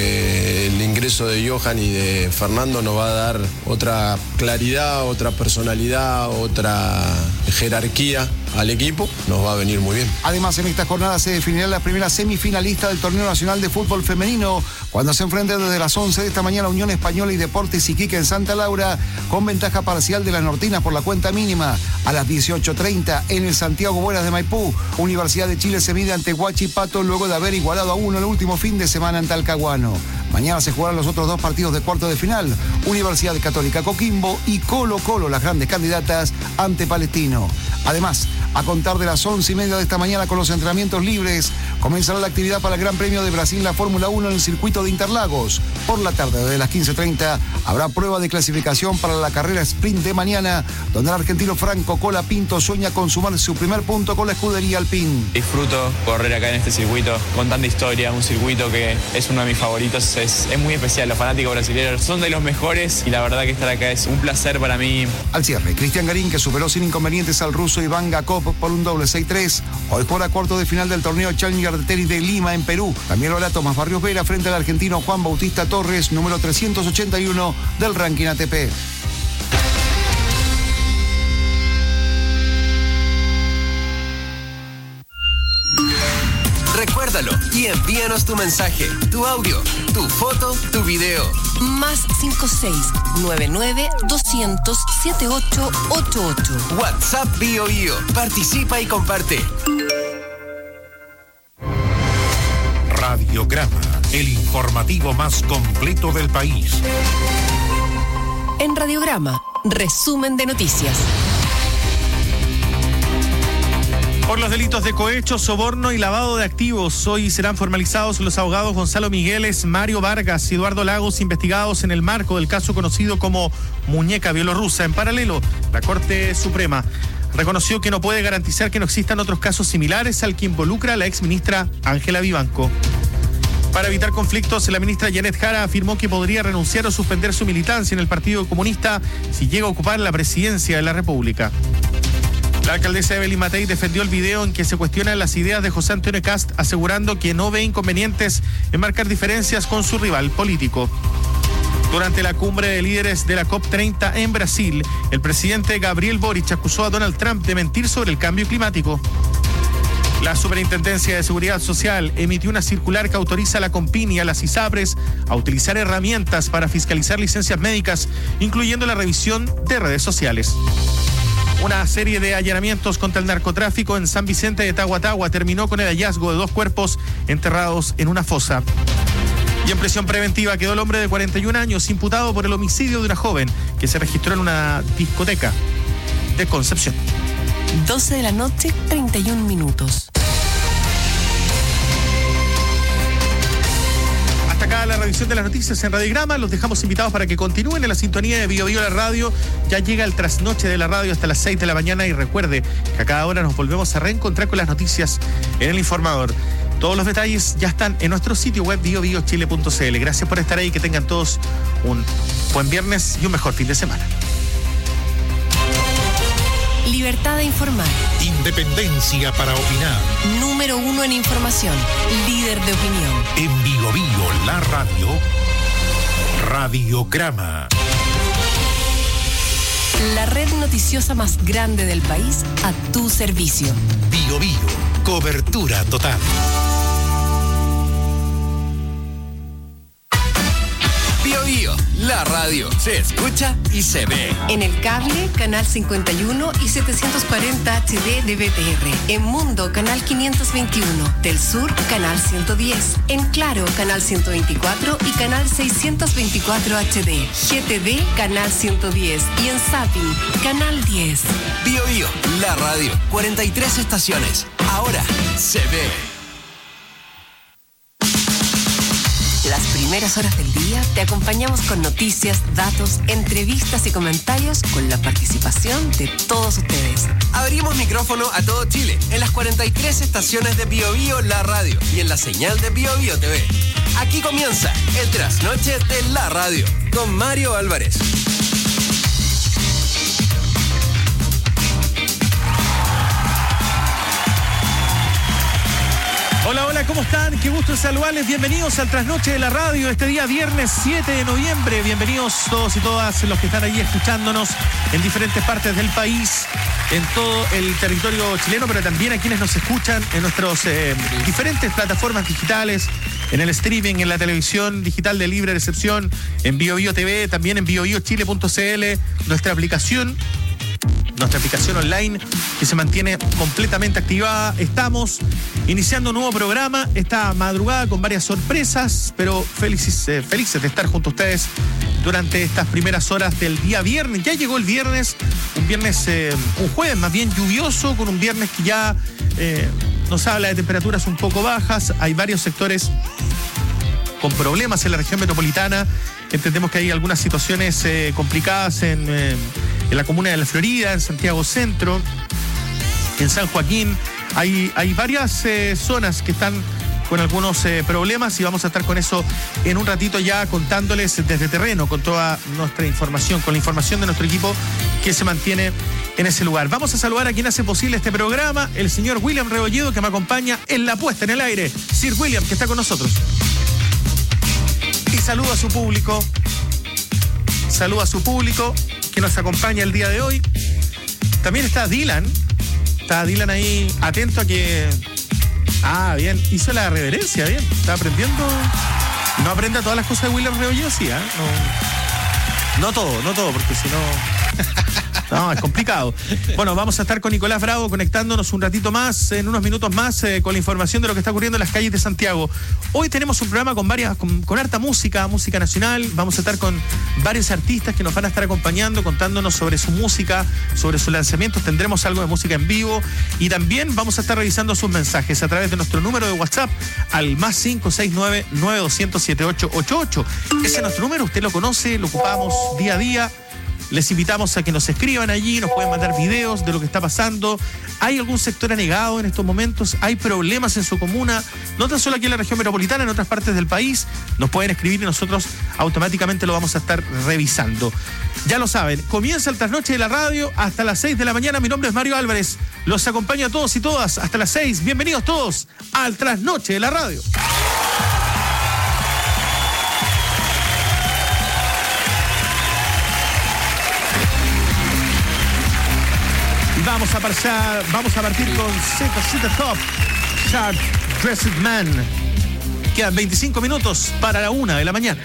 S25: que el ingreso de Johan y de Fernando nos va a dar otra claridad, otra personalidad, otra jerarquía al equipo, nos va a venir muy bien.
S22: Además, en esta jornada se definirá la primera semifinalista del Torneo Nacional de Fútbol Femenino, cuando se enfrenten desde las once de esta mañana Unión Española y Deportes Iquique en Santa Laura, con ventaja parcial de las nortinas por la cuenta mínima. A las dieciocho treinta en el Santiago Buenas de Maipú, Universidad de Chile se mide ante Huachipato luego de haber igualado a uno el último fin de semana en Talcahuano. Mañana se jugarán los otros dos partidos de cuarto de final, Universidad Católica Coquimbo y Colo Colo, las grandes candidatas ante Palestino. Además, a contar de las once y media de esta mañana con los entrenamientos libres, Comenzará la actividad para el Gran Premio de Brasil, la Fórmula uno en el circuito de Interlagos. Por la tarde, desde las quince treinta, habrá prueba de clasificación para la carrera sprint de mañana, donde el argentino Franco Colapinto sueña con sumar su primer punto con la escudería Alpine.
S2: Disfruto correr acá en este circuito, con tanta historia, un circuito que es uno de mis favoritos, es, es muy especial. Los fanáticos brasileños son de los mejores y la verdad que estar acá es un placer para mí.
S22: Al cierre, Cristian Garín, que superó sin inconvenientes al ruso Iván Gakop por un doble seis tres, hoy juega cuarto de final del torneo Challenger de tenis de Lima, en Perú. También lo hará Tomás Barrios Vera frente al argentino Juan Bautista Torres, número trescientos ochenta y uno del ranking A T P.
S1: Recuérdalo y envíanos tu mensaje, tu audio, tu foto, tu video.
S3: Más cinco seis nueve nueve dos cero cero siete ocho ocho ocho.
S1: WhatsApp Bio Bio. Participa y comparte.
S7: Radiograma, el informativo más completo del país.
S3: En Radiograma, resumen de noticias.
S4: Por los delitos de cohecho, soborno y lavado de activos, hoy serán formalizados los abogados Gonzalo Migueles, Mario Vargas y Eduardo Lagos, investigados en el marco del caso conocido como Muñeca Bielorrusa. En paralelo, la Corte Suprema reconoció que no puede garantizar que no existan otros casos similares al que involucra a la exministra Ángela Vivanco. Para evitar conflictos, la ministra Janet Jara afirmó que podría renunciar o suspender su militancia en el Partido Comunista si llega a ocupar la presidencia de la República. La alcaldesa Evelyn Matei defendió el video en que se cuestionan las ideas de José Antonio Kast, asegurando que no ve inconvenientes en marcar diferencias con su rival político. Durante la cumbre de líderes de la COP treinta en Brasil, el presidente Gabriel Boric acusó a Donald Trump de mentir sobre el cambio climático. La Superintendencia de Seguridad Social emitió una circular que autoriza a la COMPIN y a las ISAPRES a utilizar herramientas para fiscalizar licencias médicas, incluyendo la revisión de redes sociales. Una serie de allanamientos contra el narcotráfico en San Vicente de Tahuatahua terminó con el hallazgo de dos cuerpos enterrados en una fosa. Y en prisión preventiva quedó el hombre de cuarenta y un años imputado por el homicidio de una joven que se registró en una discoteca de Concepción.
S3: doce de la noche, treinta y un minutos.
S4: Hasta acá la revisión de las noticias en Radiograma. Los dejamos invitados para que continúen en la sintonía de Bio Bio la radio. Ya llega el trasnoche de la radio hasta las seis de la mañana y recuerde que a cada hora nos volvemos a reencontrar con las noticias en El Informador. Todos los detalles ya están en nuestro sitio web bio bio chile punto c l. Gracias por estar ahí, que tengan todos un buen viernes y un mejor fin de semana.
S3: Libertad de informar.
S7: Independencia para opinar.
S3: Número uno en información. Líder de opinión.
S7: En Bio Bio, la radio. Radiograma.
S3: La red noticiosa más grande del país a tu servicio.
S7: Bio Bio, cobertura total.
S1: Bio Bio, la radio se escucha y se ve.
S3: En el cable, canal cincuenta y uno y setecientos cuarenta H D de B T R. En Mundo, canal quinientos veintiuno. Del Sur, canal ciento diez. En Claro, canal ciento veinticuatro y canal seiscientos veinticuatro H D. G T V, canal ciento diez. Y en Zapping, canal diez.
S1: Bio Bio, la radio. cuarenta y tres estaciones. Ahora se ve.
S3: Las primeras horas del día te acompañamos con noticias, datos, entrevistas y comentarios con la participación de todos ustedes.
S1: Abrimos micrófono a todo Chile en las cuarenta y tres estaciones de Bio Bio la radio y en la señal de Bio Bio T V. Aquí comienza el trasnoche de la radio con Mario Álvarez.
S4: Hola, hola, ¿cómo están? Qué gusto saludarles. Bienvenidos al trasnoche de la radio este día viernes siete de noviembre. Bienvenidos todos y todas los que están allí escuchándonos en diferentes partes del país, en todo el territorio chileno, pero también a quienes nos escuchan en nuestras eh, diferentes plataformas digitales, en el streaming, en la televisión digital de libre recepción, en Bio Bio T V, también en bio bio chile punto c l, nuestra aplicación. Nuestra aplicación online que se mantiene completamente activada. Estamos iniciando un nuevo programa esta madrugada con varias sorpresas, pero felices, eh, felices de estar junto a ustedes durante estas primeras horas del día viernes. Ya llegó el viernes, un viernes, eh, un jueves más bien lluvioso, con un viernes que ya eh, nos habla de temperaturas un poco bajas. Hay varios sectores con problemas en la región metropolitana. Entendemos que hay algunas situaciones eh, complicadas en, eh, en la comuna de La Florida, en Santiago Centro, en San Joaquín. Hay, hay varias eh, zonas que están con algunos eh, problemas y vamos a estar con eso en un ratito ya contándoles desde terreno, con toda nuestra información, con la información de nuestro equipo que se mantiene en ese lugar. Vamos a saludar a quien hace posible este programa, el señor William Rebolledo, que me acompaña en la puesta en el aire. Sir William, que está con nosotros. Y saludo a su público, saludo a su público que nos acompaña el día de hoy. También está Dylan, está Dylan ahí atento a que... Ah, bien, hizo la reverencia, bien, está aprendiendo. No aprenda todas las cosas de William Rebolledo, sí, ¿eh? No, no todo, no todo, porque si no... No, es complicado. Bueno, vamos a estar con Nicolás Bravo conectándonos un ratito más, en unos minutos más, eh, con la información de lo que está ocurriendo en las calles de Santiago. Hoy tenemos un programa con varias, con, con harta música, música nacional. Vamos a estar con varios artistas que nos van a estar acompañando, contándonos sobre su música, sobre sus lanzamientos. Tendremos algo de música en vivo y también vamos a estar revisando sus mensajes a través de nuestro número de WhatsApp al más cinco seis nueve, nueve dos cero cero, siete ocho ocho ocho. Ese es nuestro número, usted lo conoce, lo ocupamos día a día. Les invitamos a que nos escriban allí, nos pueden mandar videos de lo que está pasando. ¿Hay algún sector anegado en estos momentos? ¿Hay problemas en su comuna? No tan solo aquí en la región metropolitana, en otras partes del país. Nos pueden escribir y nosotros automáticamente lo vamos a estar revisando. Ya lo saben, comienza el trasnoche de la radio hasta las seis de la mañana. Mi nombre es Mario Álvarez. Los acompaño a todos y todas hasta las seis. Bienvenidos todos al trasnoche de la radio. Vamos a, parchar, vamos a partir con Z Z Top, Sharp Dressed Man. Quedan veinticinco minutos para la una de la mañana.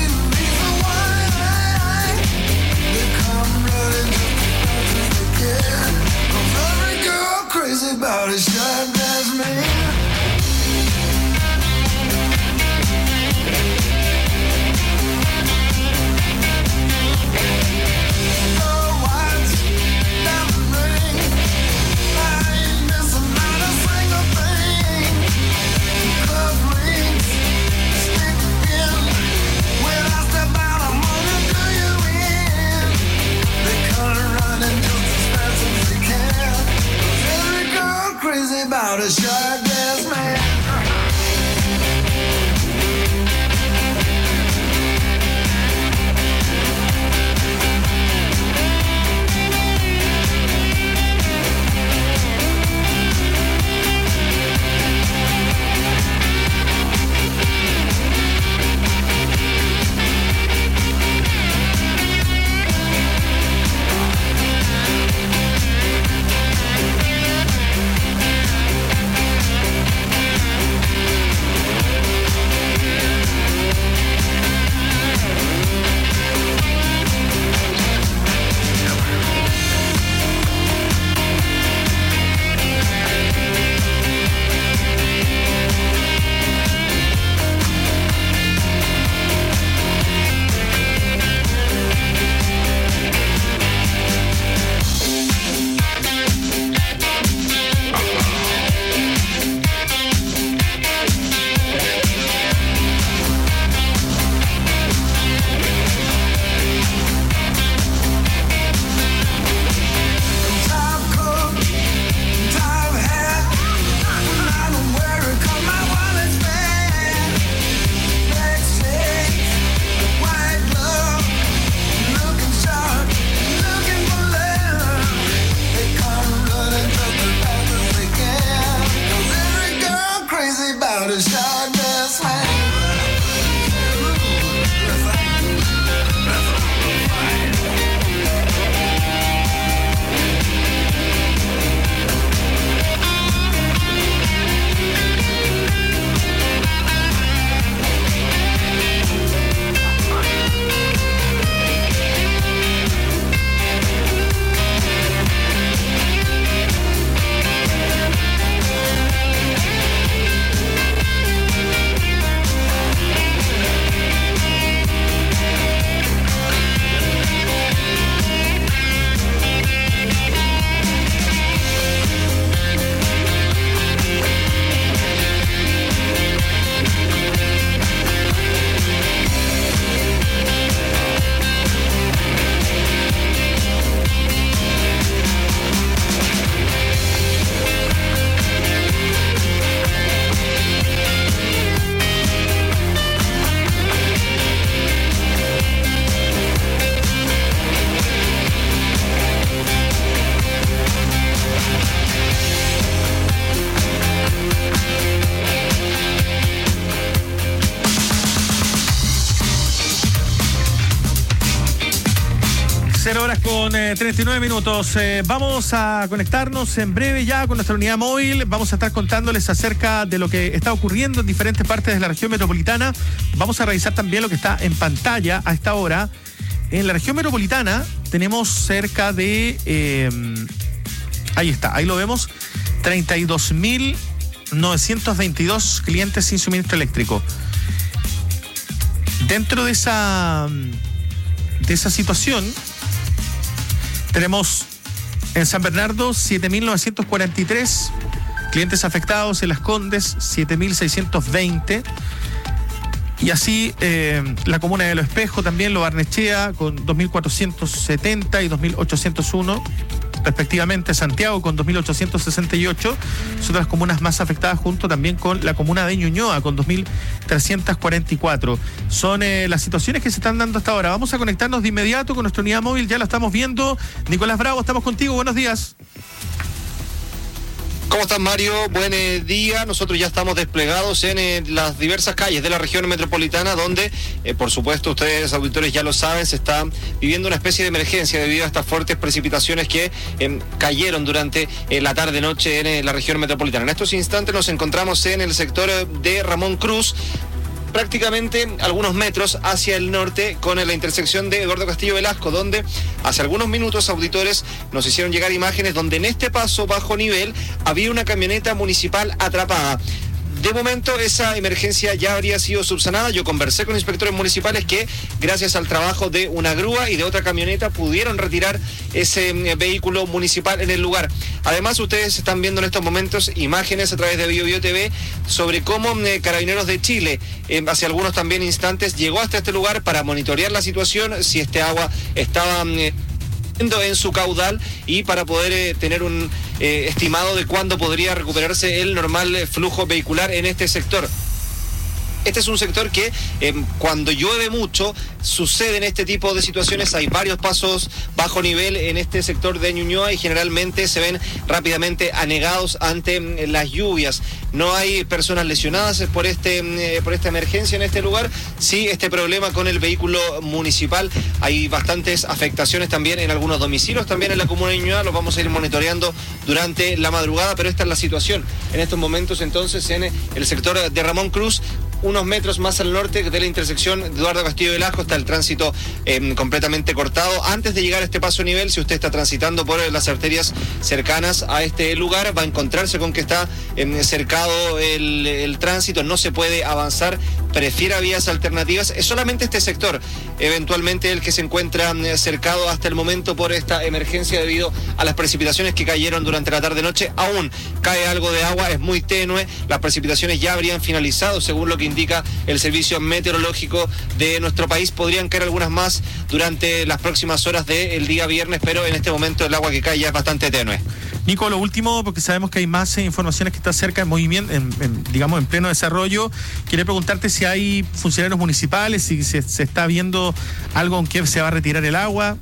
S5: Yeah.
S4: con eh, treinta y nueve minutos. Eh, vamos a conectarnos en breve ya con nuestra unidad móvil. Vamos a estar contándoles acerca de lo que está ocurriendo en diferentes partes de la región metropolitana. Vamos a revisar también lo que está en pantalla a esta hora. En la región metropolitana tenemos cerca de... Eh, ahí está, ahí lo vemos. treinta y dos mil novecientos veintidós clientes sin suministro eléctrico. Dentro de esa... de esa situación, tenemos en San Bernardo siete mil novecientos cuarenta y tres clientes afectados, en Las Condes siete mil seiscientos veinte, y así eh, la comuna de Lo Espejo también, Lo Barnechea con dos mil cuatrocientos setenta y dos mil ochocientos uno respectivamente. Santiago con dos mil ochocientos sesenta y ocho son las comunas más afectadas, junto también con la comuna de Ñuñoa con dos mil trescientos cuarenta y cuatro. Son eh, las situaciones que se están dando hasta ahora. Vamos a conectarnos de inmediato con nuestra unidad móvil, ya la estamos viendo. Nicolás Bravo, estamos contigo, buenos días.
S5: ¿Cómo estás, Mario? Buen eh, día. Nosotros ya estamos desplegados en eh, las diversas calles de la región metropolitana, donde, eh, por supuesto, ustedes, auditores, ya lo saben, se está viviendo una especie de emergencia debido a estas fuertes precipitaciones que eh, cayeron durante eh, la tarde-noche en eh, la región metropolitana. En estos instantes nos encontramos en el sector de Ramón Cruz, prácticamente algunos metros hacia el norte, con la intersección de Eduardo Castillo Velasco, donde hace algunos minutos, auditores, nos hicieron llegar imágenes donde en este paso bajo nivel había una camioneta municipal atrapada. De momento esa emergencia ya habría sido subsanada. Yo conversé con inspectores municipales que, gracias al trabajo de una grúa y de otra camioneta, pudieron retirar ese vehículo municipal en el lugar. Además, ustedes están viendo en estos momentos imágenes a través de Bio Bio T V sobre cómo eh, Carabineros de Chile, eh, hace algunos también instantes, llegó hasta este lugar para monitorear la situación, si este agua estaba... Eh, en su caudal, y para poder eh, tener un eh, estimado de cuándo podría recuperarse el normal eh, flujo vehicular en este sector. Este es un sector que eh, cuando llueve mucho suceden este tipo de situaciones. Hay varios pasos bajo nivel en este sector de Ñuñoa y generalmente se ven rápidamente anegados ante eh, las lluvias. No hay personas lesionadas por este eh, por esta emergencia en este lugar. Sí, este problema con el vehículo municipal. Hay bastantes afectaciones también en algunos domicilios, también en la comuna de Ñuñoa. Los vamos a ir monitoreando durante la madrugada, pero esta es la situación en estos momentos entonces en el sector de Ramón Cruz. Unos metros más al norte de la intersección de Eduardo Castillo Velasco está el tránsito eh, completamente cortado. Antes de llegar a este paso nivel, si usted está transitando por las arterias cercanas a este lugar, va a encontrarse con que está eh, cercado el, el tránsito, no se puede avanzar, prefiera vías alternativas. Es solamente este sector, eventualmente el que se encuentra eh, cercado hasta el momento por esta emergencia debido a las precipitaciones que cayeron durante la tarde-noche. Aún cae algo de agua, es muy tenue, las precipitaciones ya habrían finalizado según lo que indica el servicio meteorológico de nuestro país. Podrían caer algunas más durante las próximas horas del día viernes, pero en este momento el agua que cae ya es bastante tenue.
S4: Nico, lo último, porque sabemos que hay más eh, informaciones que está cerca en movimiento, en, en, digamos, en pleno desarrollo. Quería preguntarte si hay funcionarios municipales, si se, se está viendo algo en que se va a retirar el agua.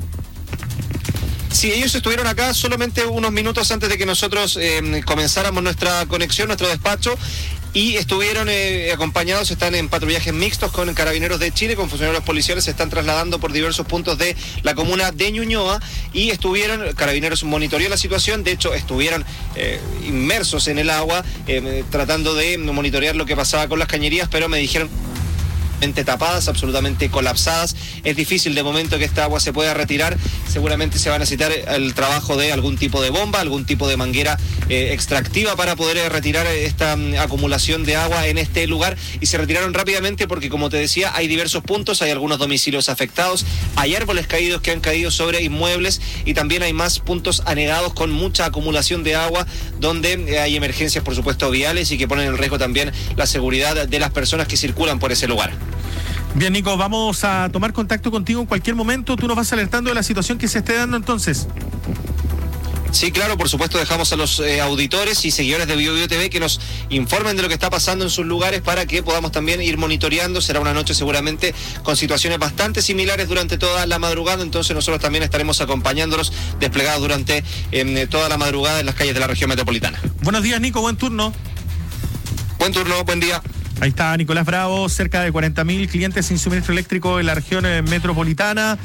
S5: Sí, ellos estuvieron acá solamente unos minutos antes de que nosotros eh, comenzáramos nuestra conexión, nuestro despacho, y estuvieron eh, acompañados, están en patrullajes mixtos con Carabineros de Chile, con funcionarios policiales, se están trasladando por diversos puntos de la comuna de Ñuñoa, y estuvieron, Carabineros monitoreó la situación, de hecho estuvieron eh, inmersos en el agua, eh, tratando de monitorear lo que pasaba con las cañerías, pero me dijeron tapadas, absolutamente colapsadas. Es difícil de momento que esta agua se pueda retirar. Seguramente se va a necesitar el trabajo de algún tipo de bomba, algún tipo de manguera eh, extractiva para poder eh, retirar esta um, acumulación de agua en este lugar. Y se retiraron rápidamente porque, como te decía, hay diversos puntos, hay algunos domicilios afectados, hay árboles caídos que han caído sobre inmuebles, y también hay más puntos anegados con mucha acumulación de agua, donde eh, hay emergencias, por supuesto, viales, y que ponen en riesgo también la seguridad de las personas que circulan por ese lugar.
S4: Bien, Nico, vamos a tomar contacto contigo en cualquier momento. Tú nos vas alertando de la situación que se esté dando entonces.
S5: Sí, claro, por supuesto, dejamos a los eh, auditores y seguidores de Bio Bio T V que nos informen de lo que está pasando en sus lugares para que podamos también ir monitoreando. Será una noche seguramente con situaciones bastante similares durante toda la madrugada, entonces nosotros también estaremos acompañándolos desplegados durante eh, toda la madrugada en las calles de la región metropolitana.
S4: Buenos días, Nico, buen turno.
S5: Buen turno, buen día.
S4: Ahí está Nicolás Bravo, cerca de cuarenta mil clientes sin suministro eléctrico en la región eh, metropolitana.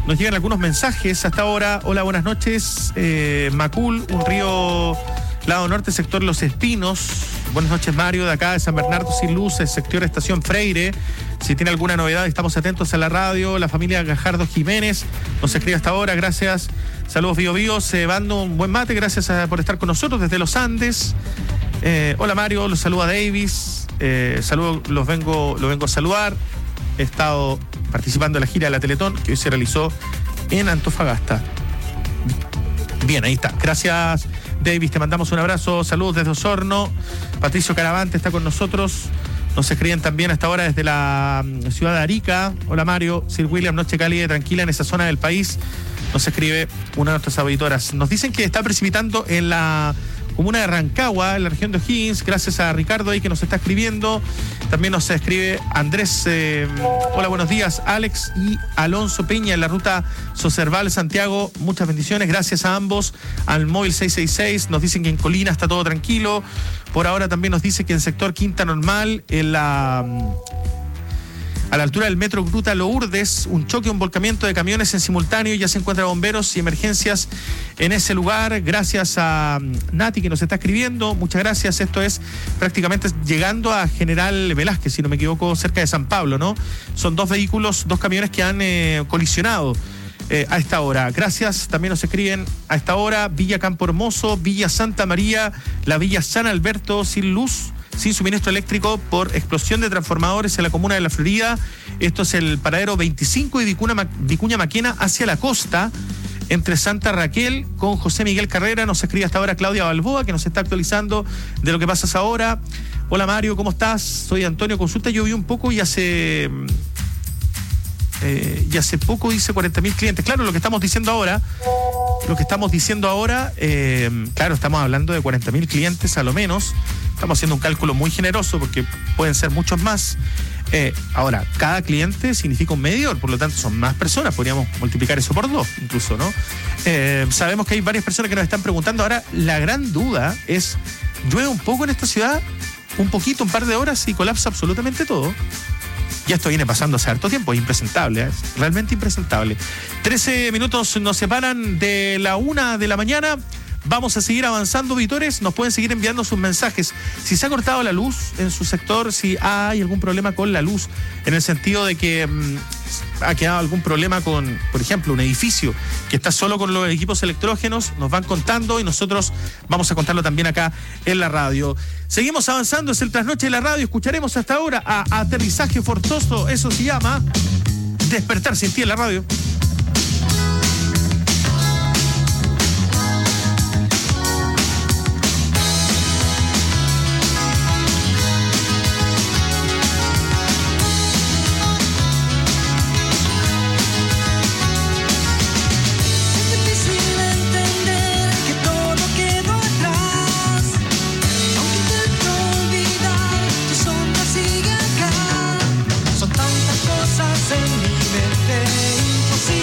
S4: Nos llegan algunos mensajes hasta ahora. Hola, buenas noches. Eh, Macul, un río lado norte, sector Los Espinos. Buenas noches, Mario, de acá de San Bernardo sin luces, sector Estación Freire. Si tiene alguna novedad, estamos atentos a la radio. La familia Gajardo Jiménez nos escribe hasta ahora. Gracias. Saludos, Bio Bio. Se bando un buen mate. Gracias a, por estar con nosotros desde los Andes. Eh, hola, Mario. Los saluda Davis. Eh, saludos, los vengo, los vengo a saludar. He estado participando en la gira de la Teletón que hoy se realizó en Antofagasta. Bien, ahí está. Gracias, Davis. Te mandamos un abrazo. Saludos desde Osorno. Patricio Caravante está con nosotros. Nos escriben también hasta ahora desde la ciudad de Arica. Hola, Mario. Sir William, noche cálida y tranquila en esa zona del país. Nos escribe una de nuestras auditoras. Nos dicen que está precipitando en la comuna de Rancagua, en la región de O'Higgins. Gracias a Ricardo ahí que nos está escribiendo. También nos escribe Andrés. Eh, hola, buenos días, Alex y Alonso Peña en la ruta Socerval Santiago. Muchas bendiciones. Gracias a ambos. Al móvil seis seis seis. Nos dicen que en Colina está todo tranquilo. Por ahora también nos dice que en sector Quinta Normal, en la... a la altura del metro Gruta Lourdes, un choque, un volcamiento de camiones en simultáneo. Ya se encuentran bomberos y emergencias en ese lugar. Gracias a Nati que nos está escribiendo. Muchas gracias. Esto es prácticamente llegando a General Velázquez, si no me equivoco, cerca de San Pablo, ¿no? Son dos vehículos, dos camiones que han eh, colisionado eh, a esta hora. Gracias. También nos escriben a esta hora Villa Campo Hermoso, Villa Santa María, la Villa San Alberto sin luz, sin suministro eléctrico por explosión de transformadores en la comuna de La Florida. Esto es el paradero veinticinco y Vicuña, Vicuña Maquena hacia la costa, entre Santa Raquel con José Miguel Carrera. Nos escribe hasta ahora Claudia Balboa, que nos está actualizando de lo que pasa ahora. Hola, Mario, ¿cómo estás? Soy Antonio. Consulta, yo vi un poco y hace... Eh, y hace poco dice cuarenta mil clientes. Claro, lo que estamos diciendo ahora, lo que estamos diciendo ahora, eh, claro, estamos hablando de cuarenta mil clientes a lo menos. Estamos haciendo un cálculo muy generoso porque pueden ser muchos más. Eh, ahora, cada cliente significa un medidor, por lo tanto son más personas, podríamos multiplicar eso por dos incluso, ¿no? Eh, sabemos que hay varias personas que nos están preguntando. Ahora, la gran duda es, ¿llueve un poco en esta ciudad? Un poquito, un par de horas y colapsa absolutamente todo. Y esto viene pasando hace harto tiempo, es impresentable, ¿eh? Es realmente impresentable. trece minutos nos separan de la una de la mañana. Vamos a seguir avanzando, auditores. Nos pueden seguir enviando sus mensajes. Si se ha cortado la luz en su sector, si hay algún problema con la luz, en el sentido de que mmm, ha quedado algún problema con, por ejemplo, un edificio que está solo con los equipos electrógenos, nos van contando y nosotros vamos a contarlo también acá en la radio. Seguimos avanzando, es el Trasnoche de la Radio. Escucharemos hasta ahora a Aterrizaje Forzoso. Eso se llama Despertar sin ti en la radio.
S6: Son tantas cosas en mi mente imposible.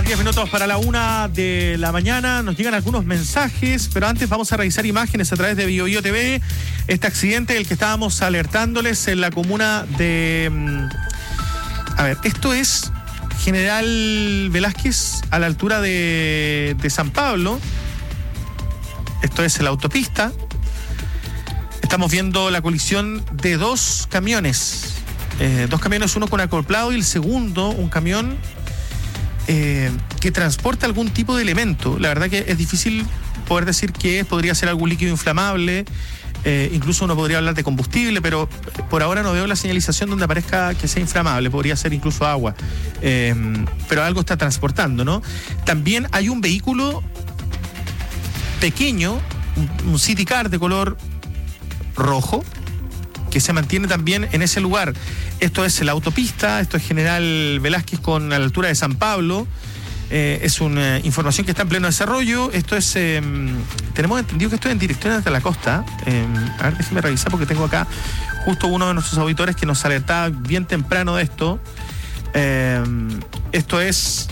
S4: diez minutos para la una de la mañana. Nos llegan algunos mensajes, pero antes vamos a revisar imágenes a través de Bio Bio T V. Este accidente del que estábamos alertándoles en la comuna de... A ver, esto es General Velázquez a la altura de, de San Pablo. Esto es en la autopista. Estamos viendo la colisión de dos camiones. Eh, dos camiones, uno con acoplado y el segundo, un camión eh, que transporta algún tipo de elemento. La verdad que es difícil poder decir que podría ser algún líquido inflamable, eh, incluso uno podría hablar de combustible, pero por ahora no veo la señalización donde aparezca que sea inflamable, podría ser incluso agua, eh, pero algo está transportando, ¿no? También hay un vehículo pequeño, un, un City Car de color rojo, que se mantiene también en ese lugar. Esto es la autopista, esto es General Velázquez con a la altura de San Pablo. Eh, es una información que está en pleno desarrollo. Esto es, eh, tenemos entendido que esto es en dirección hacia la costa. Eh, a ver, déjeme revisar porque tengo acá justo uno de nuestros auditores que nos alertaba bien temprano de esto. Eh, esto es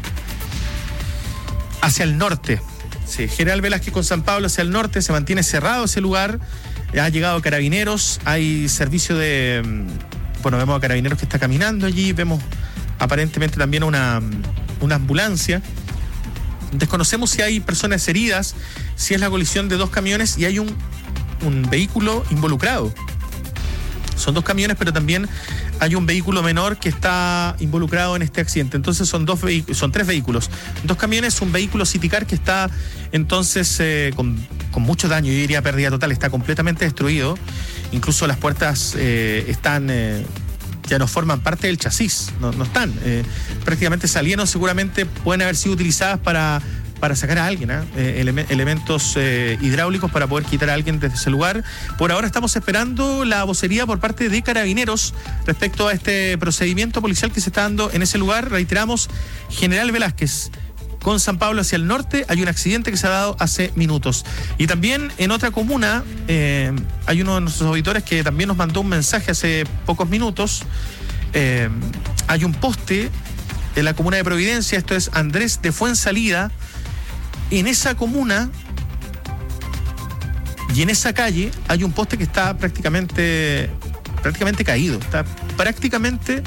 S4: hacia el norte. Sí, General Velázquez con San Pablo hacia el norte, se mantiene cerrado ese lugar. Ha llegado Carabineros, hay servicio de... Bueno, vemos a Carabineros que está caminando allí, vemos aparentemente también una, una ambulancia. Desconocemos si hay personas heridas, si es la colisión de dos camiones y hay un, un vehículo involucrado. Son dos camiones, pero también hay un vehículo menor que está involucrado en este accidente. Entonces son dos vehículos, son tres vehículos. Dos camiones, un vehículo City Car que está entonces eh, con, con mucho daño, yo diría pérdida total, está completamente destruido. Incluso las puertas eh, están... Eh, ya no forman parte del chasis, no, no están. Eh, prácticamente salieron, seguramente pueden haber sido utilizadas para... para sacar a alguien, ¿eh? Eh, ele- elementos eh, hidráulicos para poder quitar a alguien desde ese lugar. Por ahora estamos esperando la vocería por parte de Carabineros respecto a este procedimiento policial que se está dando en ese lugar. Reiteramos, General Velázquez con San Pablo hacia el norte, hay un accidente que se ha dado hace minutos. Y también en otra comuna, eh, hay uno de nuestros auditores que también nos mandó un mensaje hace pocos minutos. Eh, hay un poste en la comuna de Providencia, esto es Andrés de Fuensalida. En esa comuna y en esa calle hay un poste que está prácticamente prácticamente caído, está prácticamente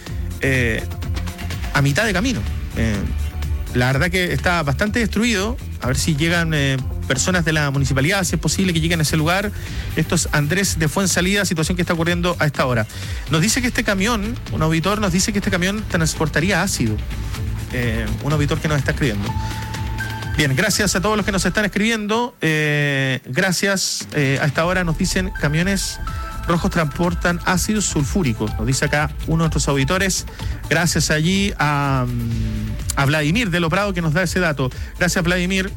S4: eh, a mitad de camino. Eh, la verdad que está bastante destruido. A ver si llegan eh, personas de la municipalidad, si es posible que lleguen a ese lugar. Esto es Andrés de Fuensalida, situación que está ocurriendo a esta hora. Nos dice que este camión, un auditor nos dice que este camión transportaría ácido. Eh, un auditor que nos está escribiendo. Bien, gracias a todos los que nos están escribiendo. Eh, gracias. Eh, a esta hora nos dicen camiones rojos transportan ácidos sulfúricos. Nos dice acá uno de nuestros auditores. Gracias allí a, a Vladimir de Lo Prado que nos da ese dato. Gracias, Vladimir.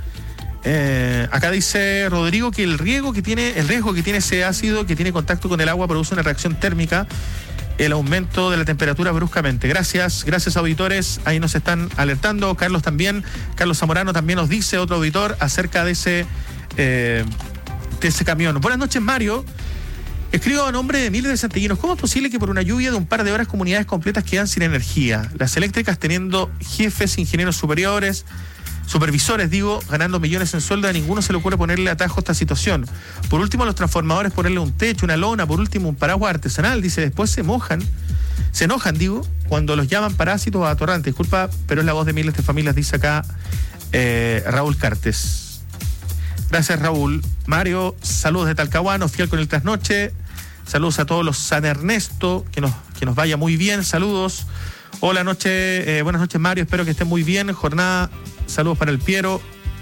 S4: Eh, acá dice Rodrigo que el riesgo que tiene, el riesgo que tiene ese ácido que tiene contacto con el agua produce una reacción térmica, el aumento de la temperatura bruscamente. Gracias, gracias auditores, ahí nos están alertando. Carlos también, Carlos Zamorano también nos dice, otro auditor, acerca de ese eh, de ese camión. Buenas noches, Mario. Escribo a nombre de miles de santiaguinos. ¿Cómo es posible que por una lluvia de un par de horas comunidades completas quedan sin energía? Las eléctricas teniendo jefes, ingenieros superiores, supervisores, digo, ganando millones en sueldo, a ninguno se le ocurre ponerle atajo a esta situación. Por último, los transformadores ponerle un techo, una lona, por último un paraguas artesanal, dice, después se mojan, se enojan, digo, cuando los llaman parásitos o atorrantes. Disculpa, pero es la voz de miles de familias, dice acá eh, Raúl Cartes. Gracias, Raúl. Mario, saludos de Talcahuano, fiel con el trasnoche. Saludos a todos los San Ernesto, que nos, que nos vaya muy bien, saludos. Hola, noche, eh, buenas noches, Mario, espero que estén muy bien. Jornada, saludos para el Piero.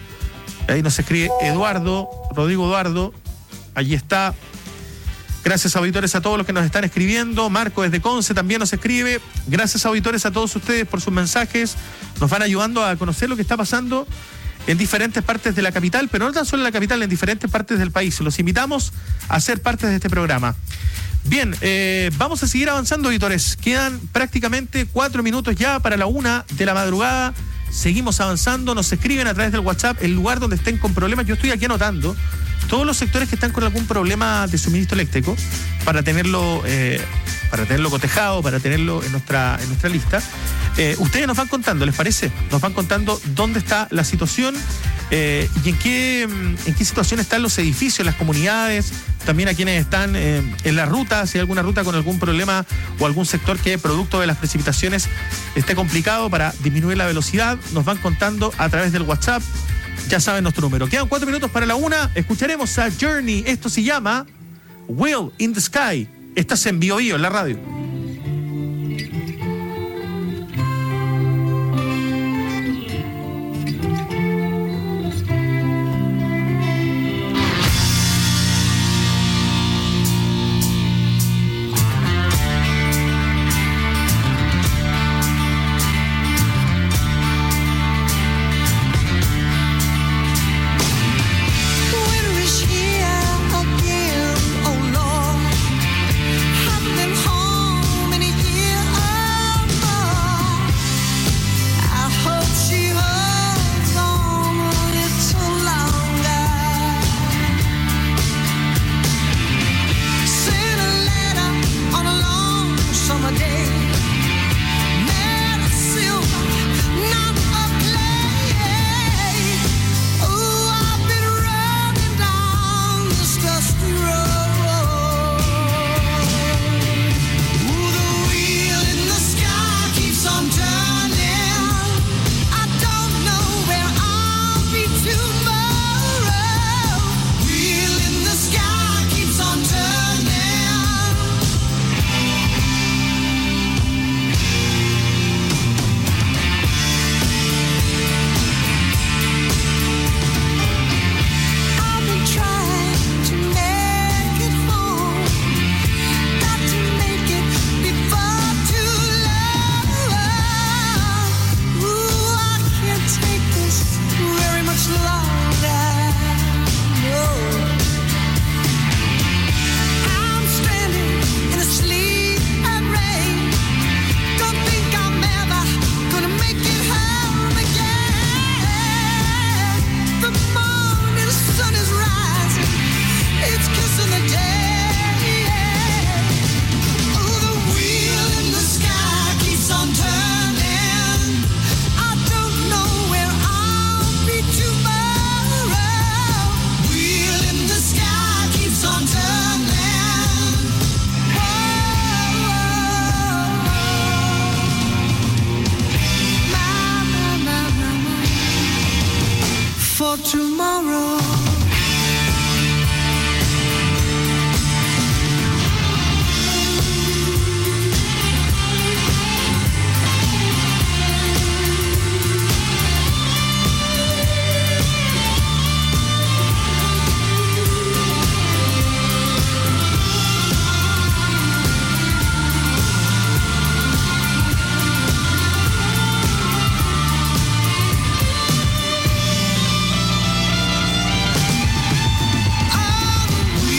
S4: Ahí nos escribe Eduardo, Rodrigo Eduardo, allí está. Gracias, auditores, a todos los que nos están escribiendo. Marco desde Conce también nos escribe. Gracias, auditores, a todos ustedes por sus mensajes. Nos van ayudando a conocer lo que está pasando en diferentes partes de la capital, pero no tan solo en la capital, en diferentes partes del país. Los invitamos a ser parte de este programa. Bien, eh, vamos a seguir avanzando, auditores. Quedan prácticamente cuatro minutos ya para la una de la madrugada. Seguimos avanzando, nos escriben a través del WhatsApp el lugar donde estén con problemas. Yo estoy aquí anotando todos los sectores que están con algún problema de suministro eléctrico para tenerlo eh, para tenerlo cotejado, para tenerlo en nuestra, en nuestra lista. Eh, ustedes nos van contando, ¿les parece? Nos van contando dónde está la situación eh, y en qué, en qué situación están los edificios, las comunidades, también a quienes están eh, en la ruta, si hay alguna ruta con algún problema o algún sector que producto de las precipitaciones esté complicado para disminuir la velocidad. Nos van contando a través del WhatsApp. Ya saben nuestro número. Quedan cuatro minutos para la una. Escucharemos a Journey. Esto se llama Will in the Sky. Estás en Bio Bio, en la radio.